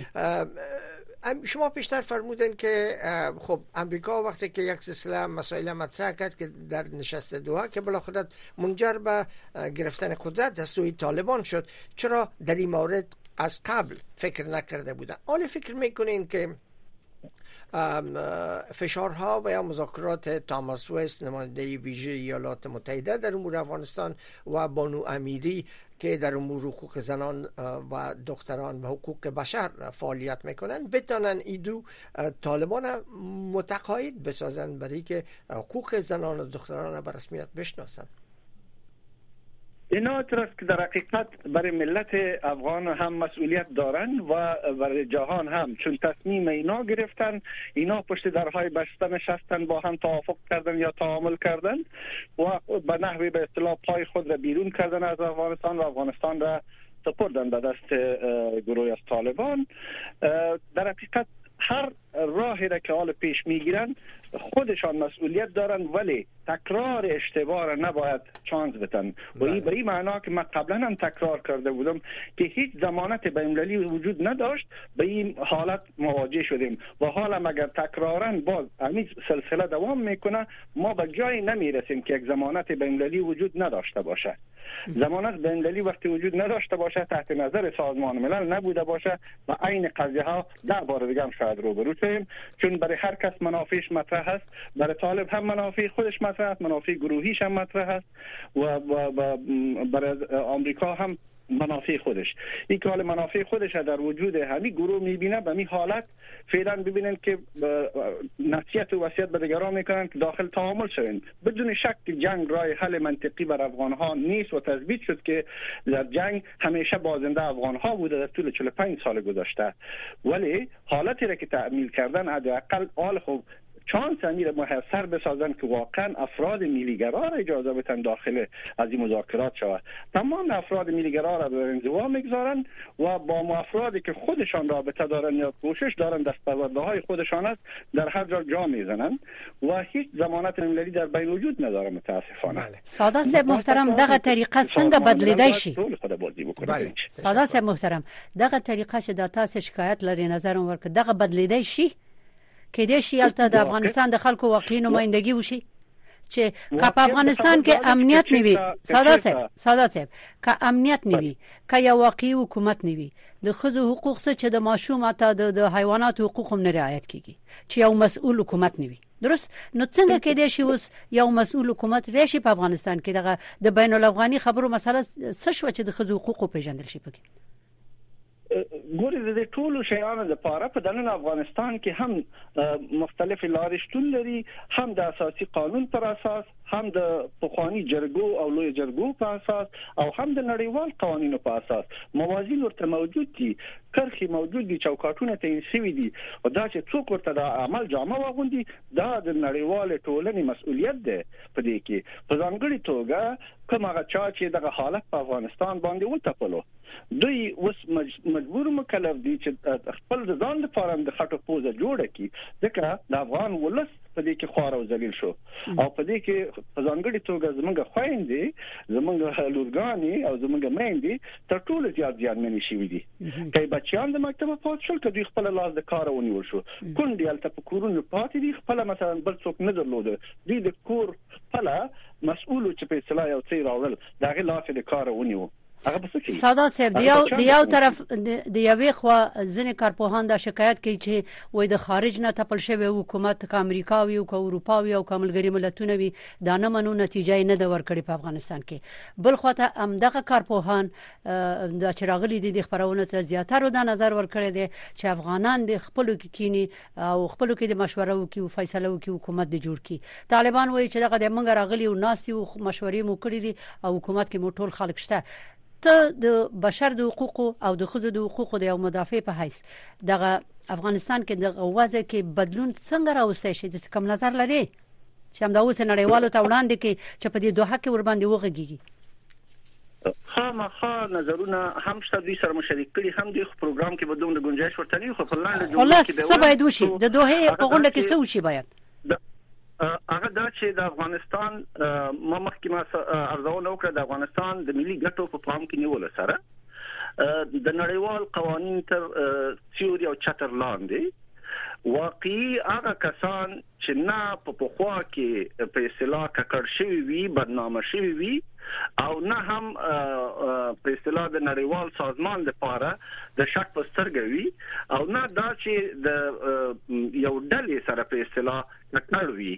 شما پیشتر فرمودن که خب امریکا وقتی که یک سلسله مسائل مطرح کرد که در نشست دوحه که بالاخره منجر به گرفتن قدرت از سوی طالبان شد، چرا در این مورد از قبل فکر نکرده بودن؟ آیا فکر میکنین که فشارها و یا مذاکرات تاماس وست، نماینده ویژه ایالات متحده در امور افغانستان، و بانو امیری که در امور حقوق زنان و دختران و حقوق بشر فعالیت میکنن، بتانن ایدو طالبان متقاعد بسازن برای که حقوق زنان و دختران به رسمیت بشناسن؟ اینا است که در حقیقت برای ملت افغان هم مسئولیت دارن و برای جهان هم، چون تصمیم اینا گرفتن. اینا پشت درهای بسته نشستن، با هم توافق کردن یا تعامل کردن و به نحوی به اصطلاح پای خود را بیرون کردن از افغانستان و افغانستان را سپردن به دست گروه از طالبان. در حقیقت هر راهی را که حال پیش میگیرن خودشان مسئولیت دارن، ولی تکرار اشتباه را نباید چانس بدن. و این به این معنا که من قبلا هم تکرار کرده بودم که هیچ ضمانت بین‌المللی وجود نداشت، به این حالت مواجه شدیم و حالا اگر تکرارا باز همین سلسله دوام میکنه، ما به جایی نمیرسیم که یک ضمانت بین‌المللی وجود نداشته باشه. ضمانت بین‌المللی وقتی وجود نداشته باشه، تحت نظر سازمان ملل نبوده باشه، و عین قضیه ها ده بار دیگه هم شاید روبرو شویم، چون برای هر کس منافعش مطرح است. برای طالب هم منافع خودش مطرح است، منافع گروهیش هم مطرح است، و, و, و برای آمریکا هم منافع خودش. این که حال منافع خودش در وجود همین گروه میبینه، به می حالت فعلا ببینن که نصیحت و وصیت به دیگران میکنن که داخل تعامل شوین. بدون شک جنگ راه حل منطقی بر افغانها نیست و تثبیت شد که در جنگ همیشه بازنده افغانها بوده در طول چهل و پنج سال گذشته. ولی حالتی را که تعمیل کردن حداقل آل خوب چانس امیر محصر بسازن که واقعا افراد میلیگرا را اجازه بدن داخل از این مذاکرات شود. تمام افراد میلیگرا را به انزوا میگذارن و با افرادی که خودشان رابطه دارن یا کوشش دارن دستاوردهای های خودشان است در هر جا جا میزنن و هیچ ضمانت ملی در بین وجود نداره متاسفانه. ساده صاحب محترم، دغه طریقه څنګه بدلیدای شي؟ ساده صاحب محترم، دغه طریقه چې د تاسو شکایت لري نظر ورک دغه بدلیدای شي کې د شیالته د افغانستان د خلکو واقعي نمائندګي وشي چې که په افغانستان کې امنیت نیوي. ساده صاحب ساده صاحب که امنیت نیوي، که یو واقعي حکومت نیوي، د خزو حقوق څخه چې د ماشوم ته د حیوانات حقوق هم نه رعایت کیږي، چې یو مسؤل حکومت نیوي. درست؟ نو څنګه کې د شي اوس یو مسؤل حکومت راشي په افغانستان کې دغه د بین الافغاني خبرو مسله څه شو چې د خزو حقوق پیژندل شي پکې؟ ګورې د ټولو شیانو لپاره په دننه افغانستان کې هم مختلف لارې شتون لري، هم د اساسي قانون پر اساس، هم د پخوانی جرګو او لوی جرګو په اساس، او هم د نړیوال قوانینو په اساس موازین ورته موجود دي، کرخي موجود دي، چوکاټونه تعیین شوي دي، او دا چې څوک ورته د عمل جامه واغوندي دا د نړیوال ټولنې مسؤلیت ده. په دې کې په ځانګړي توګه کوم هغه چا چې دغه حالت په افغانستان باندې وټپلو دوی اوس مجبور مکلف دي چې خپل ځان لپاره د خټو پوزه جوړه کړي، ځکه د افغان ولس په دې کې خوار او ذلیل شو، او په دې کې په ځانګړي توګه زمونږ خويندې، زمونږ لورګانې او زمونږ میندې تر ټولو زیات زیانمنې شوي دي. کله بچیان د مکتب پات شول، کله دوی خپل لاس د کار ونیول شو، کونډې الته په کورونو پاتې دي، خپل مثلا بل څوک نه درلوده، دوی د کور خپل مسؤل چې په اصطلاح یو څه راول دغه لاس د کار ونیو. ساده صاحب دیو دیو طرف د یوې خوا ځنې کارپوهان دا شکایت کوي چې وای د خارج نه تپل شوی حکومت ک امریکا وي او ک اروپا وي او ک ملګری ملتونه وي دا نه منو نتیجه نه د ورکړي په افغانستان کې. بل خو ته امدغه کارپوهان د چراغلي د خبرونه ته زیاتره د نظر ورکړي دي چې افغانان د خپل کې کینی او خپل کې د مشوره وکي او فیصله وکي حکومت د جوړ کی. طالبان وایي چې دغه د منګ راغلي او ناسي او مشورې مو کړې دي او حکومت کې مو ټول خلک شته. ته د بشر د حقوقو او د ښځو د حقوقو د یو مدافع په حیث دغه افغانستان کې د وضع کې بدلون څنګه راوستي شي د کوم نظر لري چې هم دا اوس نړیوالو ته وړاندې کې چې په دې دوه حق ور باندې وغږیږي؟ خامخا نظرونه هم شته، دوی سره مشارکت کړي، هم د پروګرام کې بدلون د گنجائش ورته نه خو په لاندې جوړ کې به څه باید وشي د دوه په غونډه کې څه وشي باید هغه دا چې د افغانستان ما مخکې ما ارزونه وکړه د افغانستان د ملي ګټو په پام کې نیول سره د نړیوال قوانین تر تیوري او چتر لاندې واقعي هغه کسان چې نه په پخوا کې په اصطلاح ککړ شوی وي، بدنامه شوی وي، او نه هم په اصطلاح د نړیوال سازمان لپاره د شک په سترګه وي، او نه دا چې د یو ډلې سره په اصطلاح نکړ وي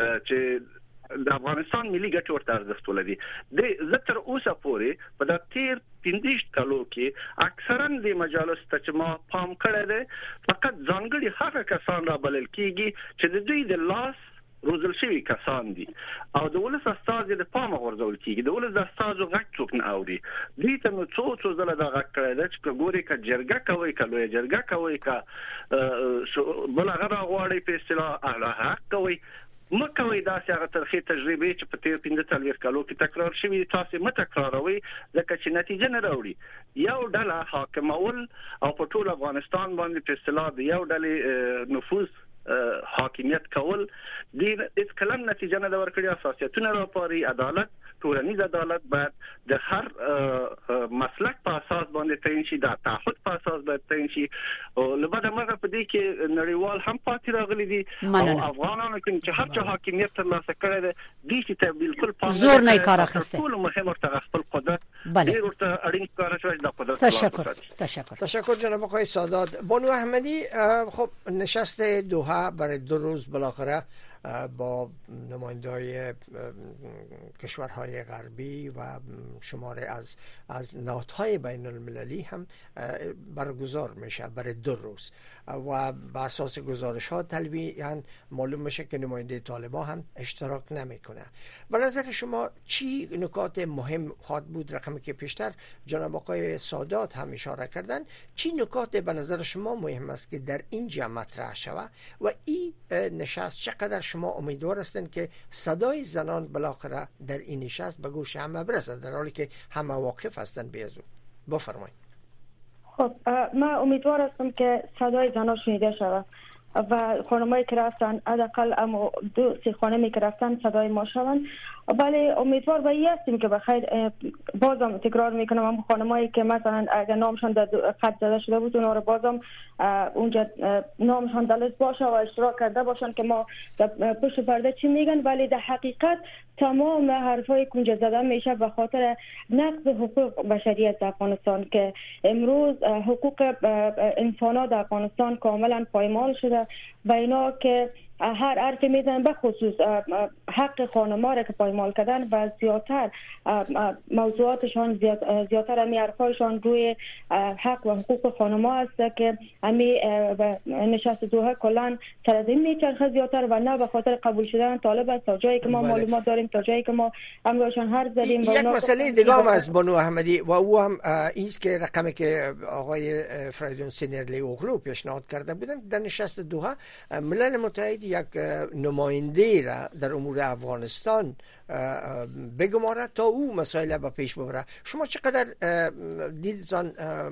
چې د افغانستان ملي ګټې ورته ارزښت ولري. د زتر اوسه پورې په د تیر پنځه کالو کې اکثرا د مجالس ته چې ما پام کړی دی فقط ځانګړي هغه کسان را بلل کیږي چې د دوی د لاس روزل شوی کسان دي او د ولس استاد د پام غورځول کیږي، د ولس استاد غږ څوک نه اوري. دې ته نو څو څو زله د غږ کړی دی چې ګوري ک جرګه کوي ک لوی جرګه کوي ک بل هغه غواړي په اصطلاح اعلی کوي مکوې داسې هغه ترخی تجربه چې په تیر پنځه څلوېښت کالو کې تکرار شوی تاسو متکراروي ځکه چې نتیجه نه راوړي. یو ډله حاکمول او په ټول افغانستان باندې په اصطلاح د یو ډلې نفوذ حاکمیت کول د اس کلم نتیجه نه ورکړي. اساسیتونه راپاري، عدالت، ټولنیز عدالت باید د هر مسلک په اساس باندې تعین شي، د تعهد په اساس باید تعین شي. او لبدا مرغه په دې کې نړیوال هم پاتې راغلي دي او افغانانو چې هر چا حاکمیت ترلاسه کړی دی دي چې ته بالکل پام زور نه کار اخیسته. ټول مهم ورته خپل قدرت ډیر ورته اړین کار شوی د قدرت. تشکر تشکر تشکر جناب آقای سادات. بانو احمدی، خب نشست دوحه برای دو روز بالاخره با نماینده‌های کشورهای غربی و شماره از از نهادهای بین المللی هم برگزار میشه برای دو روز و بر اساس گزارش ها طبیعاً معلوم میشه که نماینده طالبان هم اشتراک نمیکنه. به نظر شما چی نکات مهم خواهد بود؟ رقمی که پیشتر جناب آقای سادات هم اشاره کردن، چی نکات به نظر شما مهم است که در اینجا مطرح شود و این نشست چقدر شما امیدوار هستند که صدای زنان بالاخره در این نشست به گوش همه برسد در حالی که همه واقف هستند به ازو؟ بفرمایید. خب من امیدوار هستم که صدای زنان شنیده شود و خانمایی که رفتن حداقل اما دو سه خانمی که رفتن صدای ما شوند. ولی امیدوار به این هستیم که بخیر بازم تکرار میکنم هم خانمایی که مثلا اگر نامشان در خط زده شده بود اونا رو بازم اونجا نامشان در لیست باشه و اشتراک کرده باشن که ما پشت پرده چی میگن، ولی در حقیقت تمام حرفای کنج زده میشه به خاطر نقض حقوق بشریت در افغانستان که امروز حقوق انسان‌ها در افغانستان کاملا پایمال شده و اینا که هر حرف میزنن به خصوص حق خانم‌ها را که پایمال کردن و زیادتر موضوعاتشان زیاد زیادتر امی حرفایشان روی حق و حقوق خانم‌ها است که امی نشست دوحه کلان سر از این میچرخه زیادتر و نه به خاطر قبول شدن طالب است. تا جایی که ما بله. معلومات داریم، تا جایی که ما امروزشان حرف زدیم. یک مسئله دیگه هم از بانو احمدی و او هم ایست که رقمی که آقای فریدون سینرلی اوغلو پیشنهاد کرده بودن در نشست دوحه ملل متحد یک نماینده را در امور افغانستان بگمارد تا او مسائل به پیش ببره. شما چقدر دیدتان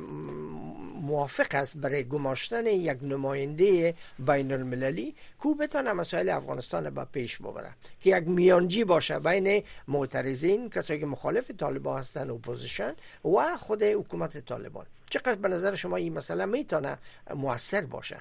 موافق است برای گماشتن یک نماینده بین المللی که بتونه مسائل افغانستان را به پیش ببره، که یک میانجی باشه بین معترضین، کسایی که مخالف طالبان هستند، اپوزیشن و خود حکومت طالبان؟ چقدر به نظر شما این مسئله میتونه موثر باشه؟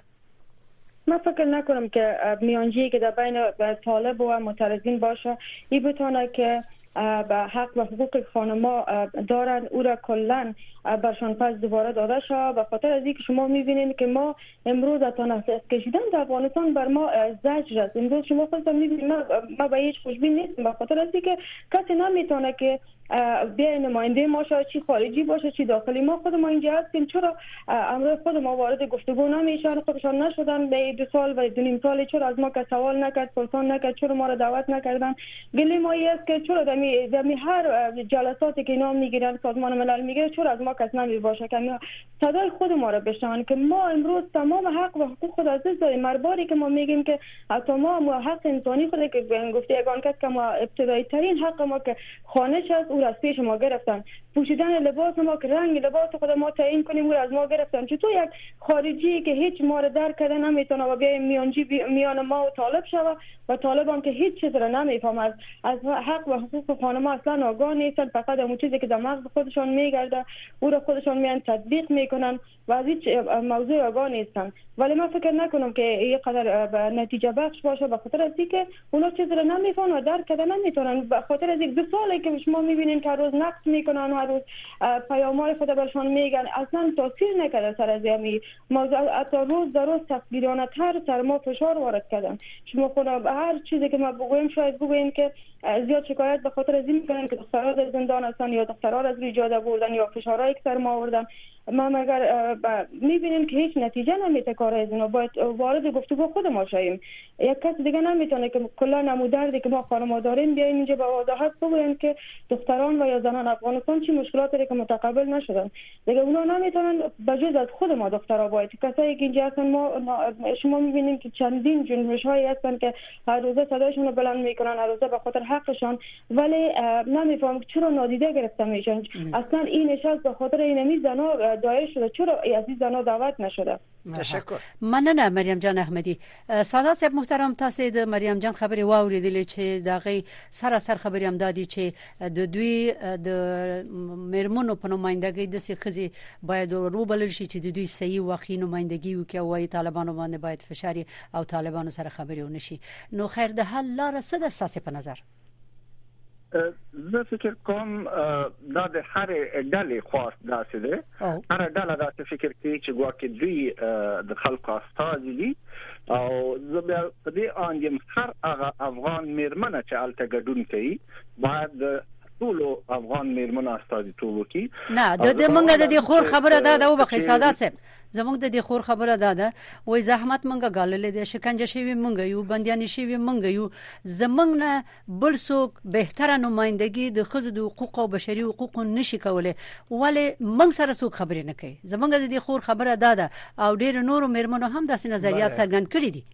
من فکر نکنم که میانجی که در بین طالب و معترضین باشه این بتونه که به حق و حقوق خانم‌ها دارن او را کلاً برشان پس دوباره داده شد. به خاطر از اینکه شما می‌بینید که ما امروز تا نفس کشیدن در افغانستان بر ما زجر است. امروز شما خودتون می‌بینید ما, ما به هیچ خوشبین نیستیم، به خاطر از اینکه کسی نمیتونه که بیا نماینده ما شد، چی خارجی باشه چی داخلی. ما خود ما اینجا هستیم، چرا امروز خود ما وارد گفتگو نمیشن، خودشان نشدن به دو سال و دو نیم سال، چرا از ما که سوال نکرد، پرسان نکرد، چرا ما را دعوت نکردن؟ گلی ما است که چرا دمی دمی هر جلساتی که اینا میگیرن سازمان ملل میگیره چرا از ما کس نمی باشه که صدای خود ما را بشنون که ما امروز تمام حق و حقوق خود عزیز داریم. مرباری که ما میگیم که تمام حق انسانی خود که گفته یگان کس که ما ابتدایی ترین حق ما که خانش است او را از پیش ما گرفتن، پوشیدن لباس ما که رنگ لباس خود ما تعیین کنیم او را از ما گرفتن. چطور یک خارجی که هیچ ما را درک کرده نمیتونه و بیا میانجی بی میان ما و طالب شود و طالب هم که هیچ چیز را نمیفهمه، از از حق و حقوق خانم اصلا آگاه نیستن، فقط اون چیزی که در مغز خودشان میگرده او را خودشان میان تطبیق میکنن و از هیچ موضوع آگاه نیستن. ولی من فکر نکنم که این قدر نتیجه بخش باشه، به خاطر از اینکه اونا چیز را نمیفهمن و درک کرده نمیتونن. به خاطر از اینکه دو سالی که شما میبینین که هر روز نقد میکنن، هر روز پیام‌های خود برشان میگن، اصلا تاثیر نکرده سر از این موضوع. حتی روز در روز تقدیرانه تر سر ما فشار وارد کردن. شما خود هر چیزی که ما بگوییم شاید بگوییم که زیاد شکایت به خاطر از این میکنن که دخترها در زندان هستن یا دخترها از ایجاد بردن یا فشارهایی که سر ما آوردن. ما مگر میبینیم که هیچ نتیجه نمیده کار از اینا. باید وارد گفتگو خود ما شویم. یک کس دیگه نمیتونه که کلا نمودردی که ما خانم‌ها داریم بیایم اینجا با وضاحت بگویم که دختران و یا زنان افغانستان چی مشکلاتی داره که متقبل نشدن. دیگه اونا نمیتونن بجز از خود ما دخترها باید کسایی که اینجا هستن. ما شما میبینیم که چندین جنبش‌هایی هستن که هر روزه صدایشون رو بلند میکنن، هر روزه به خاطر حقشان، ولی نمیفهمم چرا نادیده گرفته میشن. اصلا این نشست به خاطر این زنا دایر شده، چرا از این زنا دعوت نشده؟ تشکر. مننه مریم جان احمدی. ساده صاحب محترم، تاسو د مریم جان خبرې واوریدلې چې دغه سراسر خبرې هم دادي چې د دوی د مرمنو په نمائندګۍ د سخزي باید روبل شي چې د دوی صحیح واقعي نمائندګي وکړي او وايي طالبانو باندې باید فشار او طالبانو سره خبرې ونشي. نو خیر د حل لار څه د تاسو په نظر؟ زه فکر کوم دا د هر ډلې خاص داسې ده. هر ډله داسې فکر کوي چې ګواکې دوی د خلکو استازي دي او زه بیا په دې اند هر هغه افغان میرمنه چې هلته ګډون کوي باید ټول افغان میرمنه استازي ټول کوي. نه د دې مونږ د دې خور خبره ده دا وبخې سادات صاحب، زمونږ د دې خور خبره ده ده وای زحمت مونږه غاللې ده، شکنجه شوی مونږ یو، بنديان شوی مونږ یو، زمونږ نه بل څوک بهتره نمائندګي د خزو د حقوق او بشري حقوق نشي کولای، ولی مونږ سره څوک خبرې نه کوي. زمونږ د دې خور خبره ده ده او ډېر نورو میرمنو هم داسې نظریات څرګند کړي دي.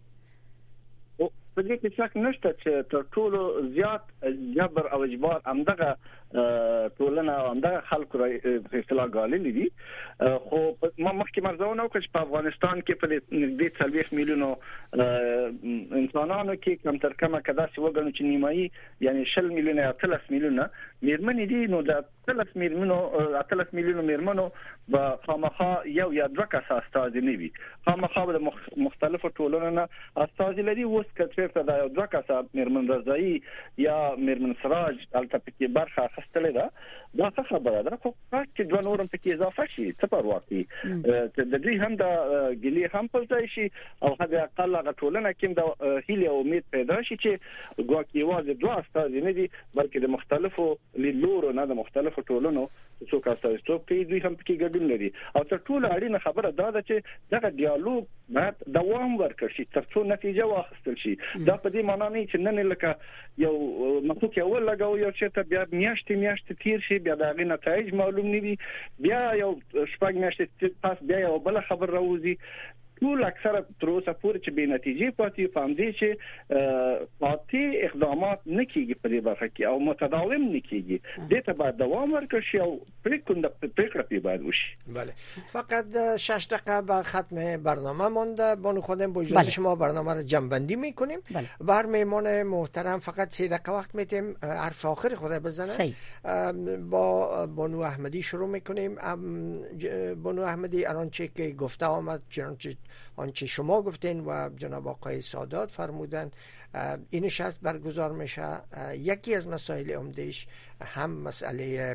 په دې کې څه نشته چې تر ټولو زیات جبر او اجبار همدغه ټولنه همدا خلکو را اصطلاح غالي دي خو ما مخکې مرزونه وکړ چې په افغانستان کې په نږدې څلوېښت میلیونو انسانانو کې کم تر کمه کدا چې وګڼو چې نیمایي یعنی شل میلیونه یا اتلس میلیونه میرمنې دي نو د اتلس میلیونو اتلس میلیونو میرمنو په خامخا یو یا دوه کسه استاد نه وي خامخا د مختلفو ټولنو نه استاد لري اوس کچې د دوه کسه میرمن رضایی یا میرمن سراج البته کې برخه اخیستلې ده دا څه خبره ده خو چې دوه نورم پکې اضافه شي څه پروا کوي د دې هم د ګلی هم پلتای شي او هغه اقل هغه ټولنه کې د هیله او امید پیدا شي چې ګواکې واځي دوه استاد نه دي بلکې د مختلفو لیدلورو نه د مختلفو ټولنو څوک استازیتوب کوي دوی هم پکې ګډون لري او تر ټولو اړینه خبره دا ده چې دغه ډیالوګ باید دوام ورکړي شي تر څو نتیجه واخیستل شي دا په دې معنی نه چې نن لکه یو مخکې اول لګاو یو چې ته بیا میاشتې میاشتې تیر شي بیا دا غي نتایج معلوم نه دي بیا یو شپږ میاشتې پاس بیا یو بل خبر راوځي ټول اکثره تر اوسه پورې چې به نتیجې پاتې پام دي چې پاتې اقدامات نه کیږي په دې برخه کې او متداوم نه کیږي دې ته باید دوام ورکړي شي او پریکوند پریکړه پی باید وشي. بله فقط شش دقیقه به ختم برنامه مونده بانو خودم با اجازه شما برنامه رو جمع بندی میکنیم. بر میهمان محترم فقط سه دقیقه وقت میتیم حرف آخر خود بزنه. با بانو احمدی شروع میکنیم. بانو احمدی الان چه که گفته آمد چنانچه آنچه شما گفتین و جناب آقای سادات فرمودن این نشست برگزار میشه یکی از مسائل عمدهش هم مسئله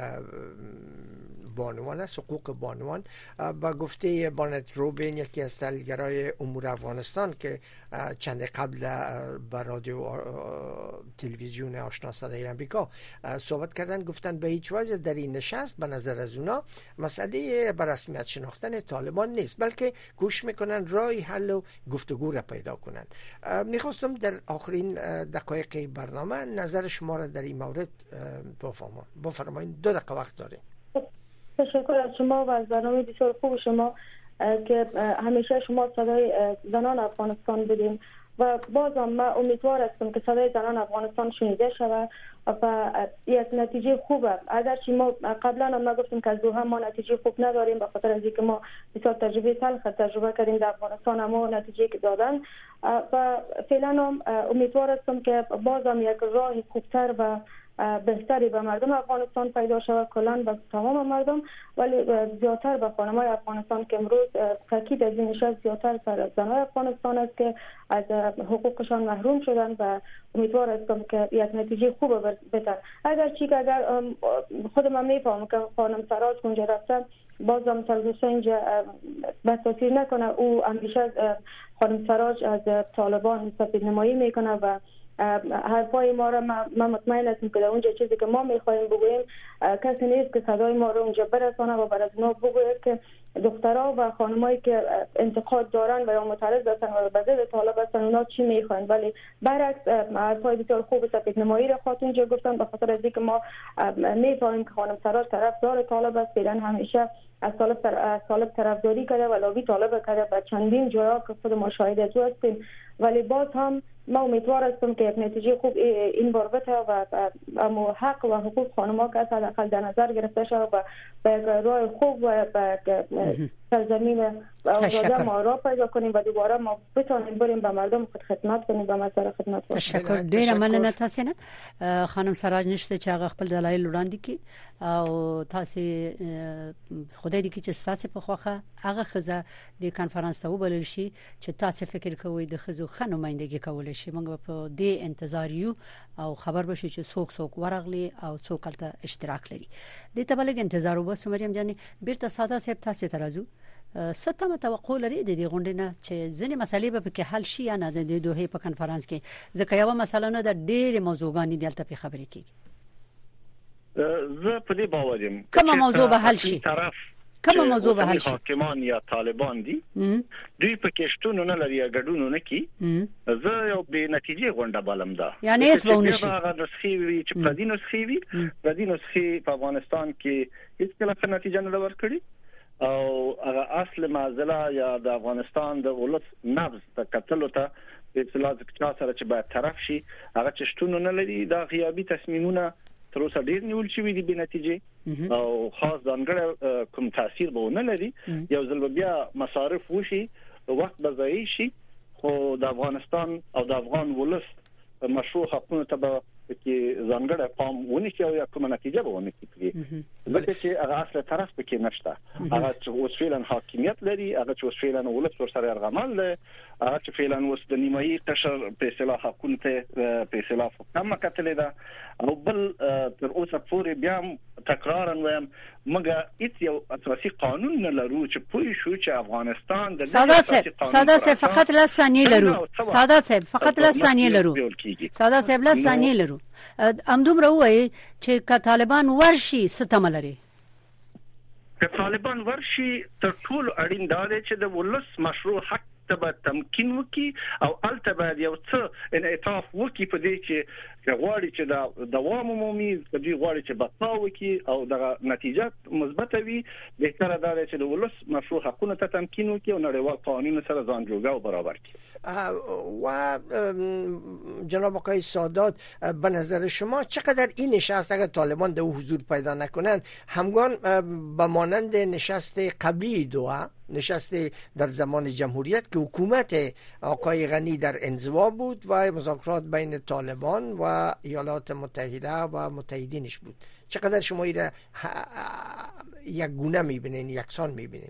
بانوان است حقوق بانوان با گفته بانت روبین یکی از تحلیلگرای امور افغانستان که چند قبل با رادیو تلویزیون آشنا صدای آمریکا صحبت کردن گفتن به هیچ وجه در این نشست به نظر از اونا مسئله به رسمیت شناختن طالبان نیست بلکه گوش میکنن راه حل و گفتگو را پیدا کنن. میخواستم در آخرین دقایق برنامه نظر شما را در این مورد بفرمایید. دو دقیقه وقت داریم. تشکر از شما و از برنامه بسیار خوب شما که همیشه شما صدای زنان افغانستان بدین و بازم ما امیدوار هستم که صدای زنان افغانستان شنیده شود و یک نتیجه خوبه. اگرچه ما قبلا هم ما گفتیم که از دوحه ما نتیجه خوب نداریم به خاطر از اینکه ما بسیار تجربه تلخ تجربه کردیم در افغانستان اما نتیجه که دادن و فعلا هم امیدوار هستم که بازم یک راه خوبتر و بهتری به مردم افغانستان پیدا شود کلان و تمام مردم ولی زیادتر به خانم‌های افغانستان که امروز تاکید از این نشست زیادتر سر زنان افغانستان است که از حقوقشان محروم شدن و امیدوار هستم که یک نتیجه خوب بدن. اگر چی که اگر خودم میفهمم که خانم سراج اونجا رفته بازم تلویزیون اینجا بساطی نکنه او همیشه خانم سراج از طالبان سفید نمایی میکنه و حرفای ما را ما مطمئن هستیم که در اونجا چیزی که ما میخوایم بگوییم کسی نیست که صدای ما رو اونجا برسانه و بر از اونا بگوید که دخترها و خانمایی که انتقاد دارن و یا معترض هستن و به ضد طالب هستن اونا چی میخواین ولی برعکس حرفای بسیار خوب سفید نمایی را خاطر اونجا گفتن به خاطر از اینکه ما میفهمیم که خانم سراج طرفدار طالب است فعلا همیشه از طالب از طالب طرفداری کرده و لابی طالب کرده و چندین جاها که خود ما شاهد از هستیم ولی باز هم ما امیدوار هستم که یک نتیجه خوب این بار بده و اما حق و حقوق خانم‌ها که حداقل در نظر گرفته شود و به یک راه خوب و به سرزمین آزاده ما را پیدا کنیم و دوباره ما بتونیم بریم به مردم خود خدمت کنیم به مسئله خدمت کنیم. تشکر ډیره مننه تاسو نه خانم سراج نشته چې هغه خپل دلایل وړاندې کړي او تاسو خدای دې چې تاسو په خوخه هغه خزه د کانفرنس ته وبلل شي چې تاسو فکر کوئ د خزو خنمایندګي کول شي موږ په دې انتظار یو او خبر بشي چې څوک څوک ورغلي او څوک تل اشتراک لري د ته بلګ انتظار وبس مریم جاني بیرته ساده صاحب تاسو ترازو ستمه توقع لري د دې غونډې نه چې ځینې مسلې به کې حل شي یا نه د دوه په کانفرنس کې ځکه یو مسله نه د ډېر موضوعګانی دلته په خبرې کیږي زه په دې باور یم کومه موضوع به حل شي طرف کومه موضوع به حل شي حاکمان یا طالبان دي دوی په کېشتونو نه لري ګډونو نه کی زه یو به نتیجې غونډه بالم ده یعنی اس به نشي هغه نسخي وی چې پردي نسخي وی پردي نسخي په افغانستان کې هیڅ کله نتیجه نه ورکړي او هغه اصل معضله یا د افغانستان د ولس نبض د کتلو ته په اصطلاح کې سره چې باید طرف شي هغه چې شتون نه لري دا غیابي تصمیمونه تر اوسه ډیر نیول شوی دی به نتیجه او خاص ځانګړی کوم تاثیر به نه لري. یو ځل بیا مصارف وشي وخت به ضایع شي خو د افغانستان او د افغان ولس مشروع حقوقو ته به کې ځانګړی پام ونه شي او یا کومه نتیجه به ونه کړي. ځکه چې هغه اصل طرف پکې نشته. هغه چې اوس فعلا حاکمیت لري، هغه چې اوس فعلا ولس ورسره ارغمال له هغه چې فعلا اوس د نیمایي قشر په اصطلاح حقوقو ته په اصطلاح کم کتلې ده او بل تر اوسه پورې بیا تکرارا وایم موږ هیڅ یو اساسي قانون نه لرو چې پوه شو چې افغانستان د ساده صاحب ساده صاحب فقط لا ثانیه لرو ساده صاحب فقط لا ثانیه لرو ساده صاحب لا ثانیه لرو امدومره وای چې که طالبان ورشي ستمه لري. که طالبان ورشي تر ټولو اړین دا دی چې د ولس مشروع حق ته تمکین وکي او البته یو څه انعطاف وکي په دې چې غواړي چې دا دوام عمومي په دې غواړي چې بقا وکي او د نتیجه مثبت وي. بهتره ده چې د ولس مشروع حقوقو ته تمکین وکي او نړیوال قوانین سره ځان جوړه او برابر کړي. و جناب آقای سادات به نظر شما چقدر این نشست اگر طالبان در حضور پیدا نکنند همگان به مانند نشست قبلی دوحه، نشست در زمان جمهوریت که حکومت آقای غنی در انزوا بود و مذاکرات بین طالبان و ایالات متحده و متحدینش بود، چقدر شما این یک گونه میبینین، یکسان میبینین؟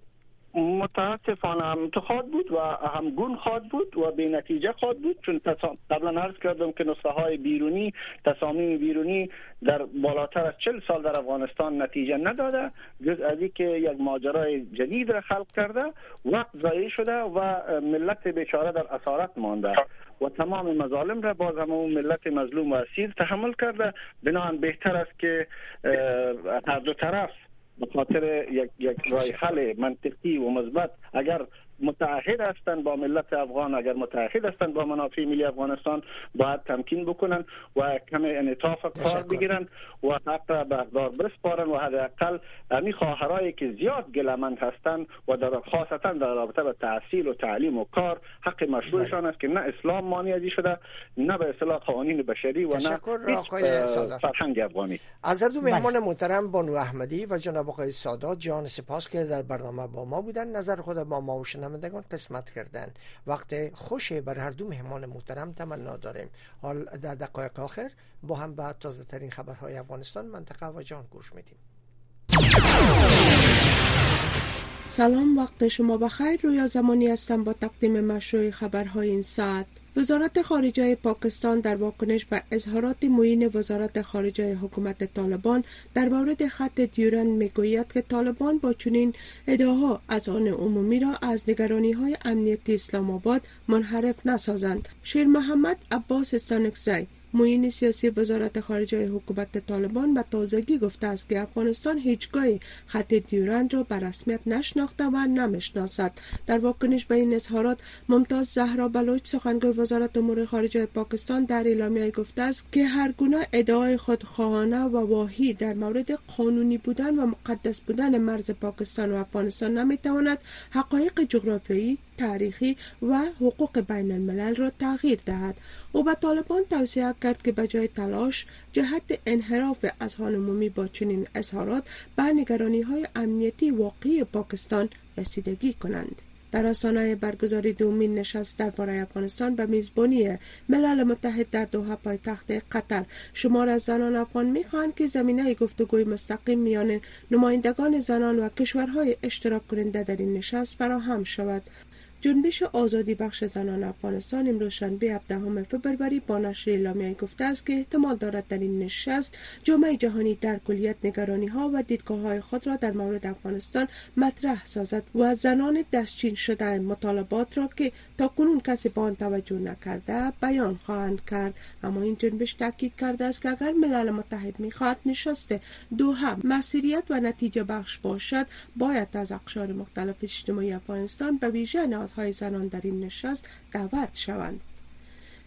متاسفانه هم خواهد بود و همگون خواهد بود و به نتیجه خواهد بود، چون قبلا عرض کردم که نسخه های بیرونی، تصامیم بیرونی در بالاتر از چهل سال در افغانستان نتیجه نداده، جز از اینکه یک ماجرای جدید را خلق کرده، وقت ضایع شده و ملت بیچاره در اسارت مانده و تمام مظالم را باز هم اون ملت مظلوم و اسیر تحمل کرده. بنابراین بهتر است که هر دو طرف به خاطر یک یک راه حل منطقی و مثبت اگر متعهد هستند با ملت افغان، اگر متعهد هستند با منافع ملی افغانستان، باید تمکین بکنن و کم انعطاف کار بگیرن و حق به اقدار بسپارن و حداقل همین خواهرایی که زیاد گلمند هستند و در خاصتا در رابطه با تحصیل و تعلیم و کار حق مشروعشان است که نه اسلام مانع ازی شده، نه به اصطلاح قوانین بشری و نه فرهنگ افغانی. از دو مهمان محترم بانو احمدی و جناب آقای سادات جان سپاس که در برنامه با ما بودن، نظر خود با ما و شنوندگان قسمت کردن. وقت خوشی بر هر دو مهمان محترم تمنا داریم. حال در دقایق آخر با هم به تازه ترین خبرهای افغانستان، منطقه و جهان گوش میدیم. سلام، وقت شما بخیر. رویا زمانی هستم با تقدیم مشروع خبرهای این ساعت. وزارت خارجه پاکستان در واکنش به اظهارات معین وزارت خارجه حکومت طالبان در مورد خط دیورند میگوید که طالبان با چنین ادعاها از آن عمومی را از نگرانی‌های امنیتی اسلام آباد منحرف نسازند. شیر محمد عباس استانکزی، معین سیاسی وزارت خارجه حکومت طالبان، به تازگی گفته است که افغانستان هیچگاه خط دیورند را به رسمیت نشناخته و نمیشناسد. در واکنش به این اظهارات، ممتاز زهرا بلوچ، سخنگوی وزارت امور خارجه پاکستان، در اعلامیه گفته است که هر گونه ادعای خودخواهانه و واهی در مورد قانونی بودن و مقدس بودن مرز پاکستان و افغانستان نمیتواند حقایق جغرافیایی، تاریخی و حقوق بین الملل را تغییر دهد. او به طالبان توصیه کرد که بجای تلاش جهت انحراف اذهان عمومی با چنین اظهارات به نگرانی‌های امنیتی واقعی پاکستان رسیدگی کنند. در آستانه برگزاری دومین نشست درباره افغانستان به میزبانی ملل متحد در دوحه پایتخت قطر، شمار از زنان افغان می‌خواهند که زمینه گفتگوی مستقیم میان نمایندگان زنان و کشورهای اشتراک کننده در این نشست فراهم شود. جنبش آزادی بخش زنان افغانستان امروز شنبه هفدهم فوریه با نشر اعلامیه گفته است که احتمال دارد در این نشست جامعه جهانی در کلیت نگرانی‌ها و دیدگاه‌های خود را در مورد افغانستان مطرح سازد و زنان دستچین شده مطالبات را که تاکنون کسی به آن توجه نکرده بیان خواهند کرد. اما این جنبش تاکید کرده است که اگر ملل متحد می‌خواهد نشست دوحه مسئولیت و نتیجه بخش باشد، باید از اقشار مختلف اجتماعی افغانستان به ویژه های زنان در این نشست دعوت شوند.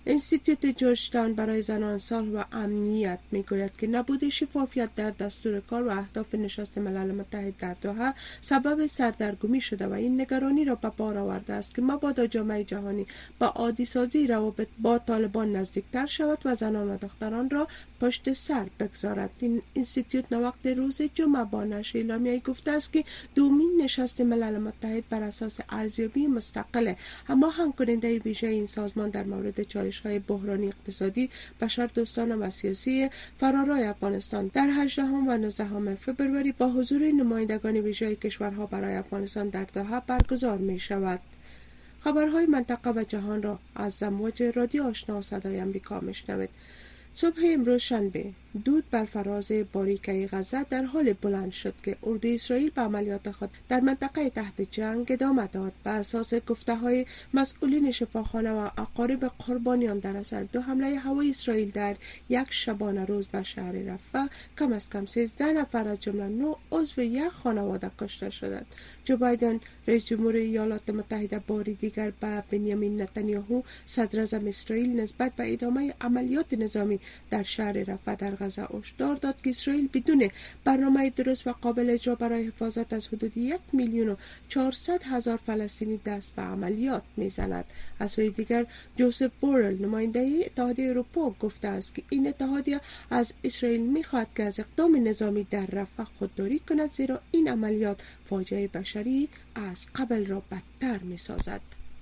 اینستیتوت جورجتاون برای زنان صلح و امنیت میگوید که نبود شفافیت در دستور کار و اهداف نشست ملل متحد در دوحه سبب سردرگمی شده و این نگرانی را به بار آورده است که مبادا جامعه جهانی با عادی سازی روابط با طالبان نزدیکتر شود و زنان و دختران را پشت سر بگذارد. این اینستیتوت نوقت روز جمعه با نشر اعلامیه‌ای گفته است که دومین نشست ملل متحد بر اساس ارزیابی مستقل هماهنگ کننده ویژه این سازمان در مورد چالش‌های بحرانی اقتصادی، بشردوستانه و سیاسی فرارای افغانستان در هجدهم و نوزدهم فوریه با حضور نمایندگان ویژه کشورها برای افغانستان در دوحه برگزار می‌شود. خبرهای منطقه و جهان را از امواج رادیو آشنا صدای آمریکا میشنوید. صبح امروز شنبه دود بر فراز باریکه غزه در حال بلند شد که اردوی اسرائیل به عملیات خود در منطقه تحت جنگ ادامه داد. به اساس گفته‌های مسئولین شفاخانه و اقارب قربانیان در اثر دو حمله هوایی اسرائیل در یک شبانه روز به شهر رفح کم از کم سیزده نفر از جمله نه عضو یک خانواده کشته شدند. جو بایدن رئیس جمهور ایالات متحده باری دیگر به بنیامین نتانیاهو صدر اعظم اسرائیل نسبت به ادامه عملیات نظامی در شهر رفح در غزه هشدار داد که اسرائیل بدون برنامه درست و قابل اجرا برای حفاظت از حدود یک میلیون و چهارصد هزار فلسطینی دست به عملیات میزند. از سوی دیگر جوزف بورل نماینده اتحادیه اروپا گفته است که این اتحادیه از اسرائیل میخواهد که از اقدام نظامی در رفح خودداری کند، زیرا این عملیات فاجعه بشری از قبل را بدتر میسازد.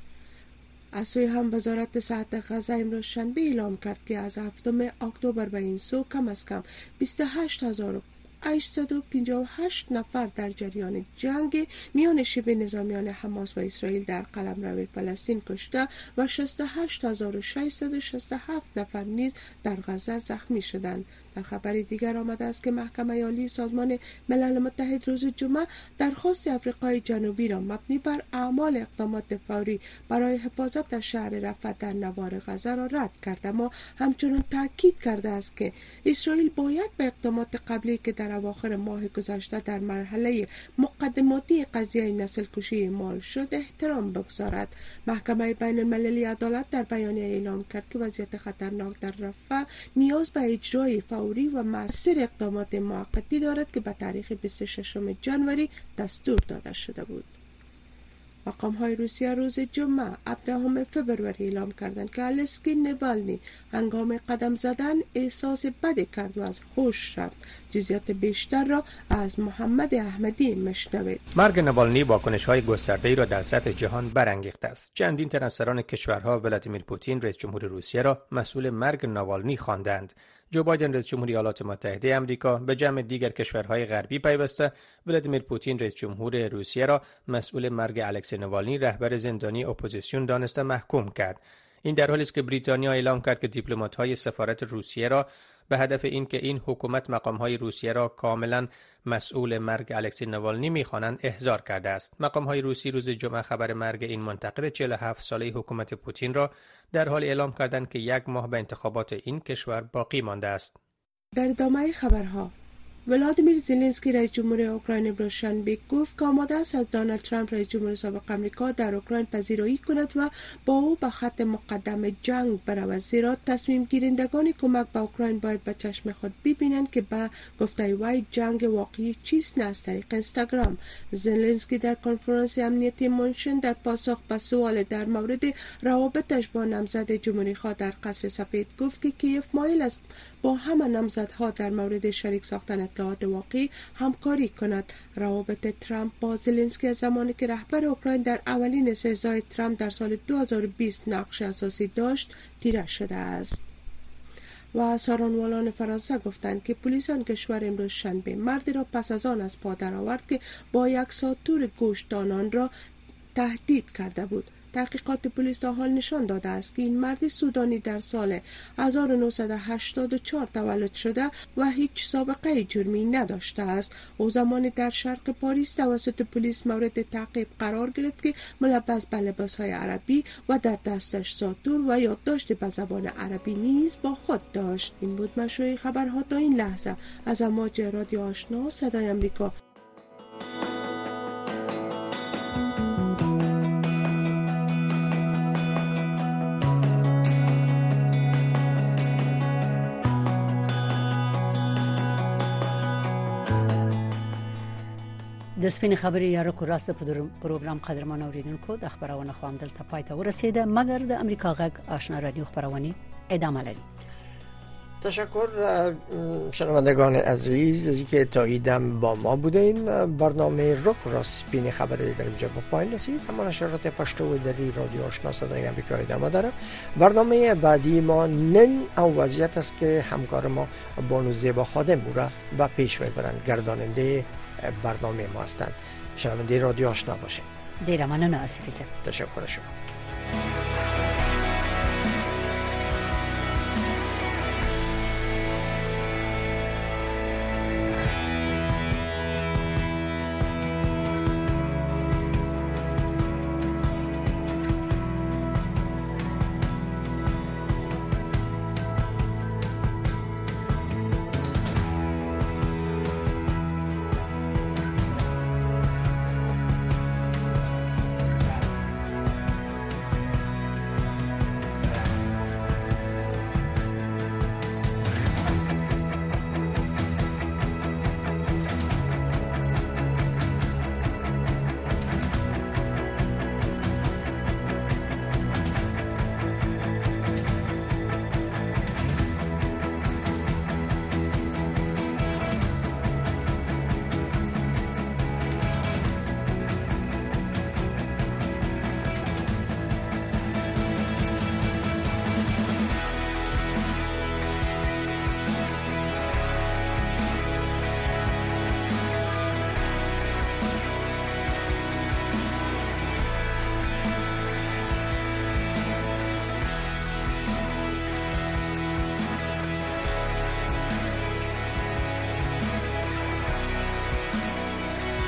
از سوی هم وزارت صحت غزه امروز شنبه اعلام کرد که از هفتم اکتبر به این سو کم از کم بیست و هشت هزار و هشتصد و پنجاه و هشت نفر در جریان جنگ میان شبه نظامیان حماس و اسرائیل در قلمرو فلسطین کشته و شصت و هشت هزار و ششصد و شصت و هفت نفر نیز در غزه زخمی شدند. در خبر دیگر آمده است که محکمه عالی سازمان ملل متحد روز جمعه درخواست آفریقای جنوبی را مبنی بر اعمال اقدامات فوری برای حفاظت از شهر رفح در نوار غزه را رد کرد، اما همچنان تاکید کرده است که اسرائیل باید به اقدامات قبلی که در اواخر ماه گذشته در مرحله مقدماتی قضیه نسل کشی اعمال شد احترام بگذارد. محکمه بین المللی عدالت در بیانیه اعلام کرد که وضعیت خطرناک در رفح نیاز به اجرای فوری و مؤثر اقدامات موقتی دارد که به تاریخ بیست و ششم ژانویه دستور داده شده بود. مقام های روسیه روز جمعه هفدهم فوریه اعلام کردند که الکسی نوالنی هنگام قدم زدن احساس بدی کرد و از هوش رفت. جزئیات بیشتر را از محمد احمدی مشنوید. مرگ نوالنی واکنش های گسترده‌ای را در سطح جهان برانگیخته است. چندین تن از سران کشورها ولادیمیر پوتین رئیس جمهور روسیه را مسئول مرگ نوالنی خواندند. جو بایدن رئیس جمهور ایالات متحده آمریکا به جمع دیگر کشورهای غربی پیوسته ولادیمیر پوتین رئیس جمهور روسیه را مسئول مرگ الکسی نوالنی رهبر زندانی اپوزیسیون دانسته محکوم کرد. این در حالی است که بریتانیا اعلام کرد که دیپلمات‌های سفارت روسیه را به هدف اینکه این حکومت مقام‌های روسیه را کاملا مسئول مرگ الکسی نوالنی می‌خوانند احضار کرده است. مقام‌های روسی روز جمعه خبر مرگ این منتقد چهل و هفت ساله حکومت پوتین را در حال اعلام کردند که یک ماه به انتخابات این کشور باقی مانده است. در ادامه خبرها ولادیمیر زلنسکی رئیس جمهور اوکراین امروز شنبه گفت که آماده است از دونالد ترامپ رئیس جمهور سابق آمریکا در اوکراین پذیرایی کند و با او به خط مقدم جنگ برود، زیرا تصمیم گیرندگان کمک به اوکراین باید به چشم خود ببینند که به گفته وی جنگ واقعی چیست نه از طریق اینستاگرام. زلنسکی در کنفرانس امنیتی مونشن در پاسخ به سوال در مورد روابطش با نامزد جمهوری خواه در قصر سفید گفت که کیف مایل است با همه نامزدها در مورد شریک ساختن اطلاعات واقعی همکاری کند. روابط ترامپ با زلنسکی از زمانی که رهبر اوکراین در اولین استعزای ترامپ در سال دو هزار و بیست نقش اساسی داشت تیره شده است. و سارانوالان فرانسه گفتند که پلیس آن کشور امروز شنبه مردی را پس از آن از پا درآورد که با یک ساطور گوشت آنان را تهدید کرده بود. تحقیقات پلیس تا حال نشان داده است که این مرد سودانی در سال هزار و نهصد و هشتاد و چهار تولد شده و هیچ سابقه جرمی نداشته است. او زمانی در شرق پاریس توسط پلیس مورد تعقیب قرار گرفت که ملبس به لباس‌های عربی و در دستش ساطور و یادداشت به زبان عربی نیز با خود داشت. این بود مشروع خبرها تا این لحظه از امواج رادیو آشنا صدای آمریکا. د سپین خبري یا رکو راست په پروګرام قدرمن اوریدونکو د خبرونه خو هم دلته پای ته ورسیده، مګر د امریکا غږ آشنا رادیو خبرونه ادامه لري. تشکر شنوندگان عزیز از اینکه تا ایدم با ما بودین. برنامه رک راست سپین خبری در اینجا با پایان رسید. اما نشرات پشتو دری رادیو آشنا صدای آمریکا ادامه داره. برنامه بعدی ما نن او وضعیت است که همکار ما بانو زیبا خادم بوده و پیش میبرن، گرداننده برنامه ما هستند. شنونده رادیو آشنا باشین. دیره مننه آسیفی. تشکر شما.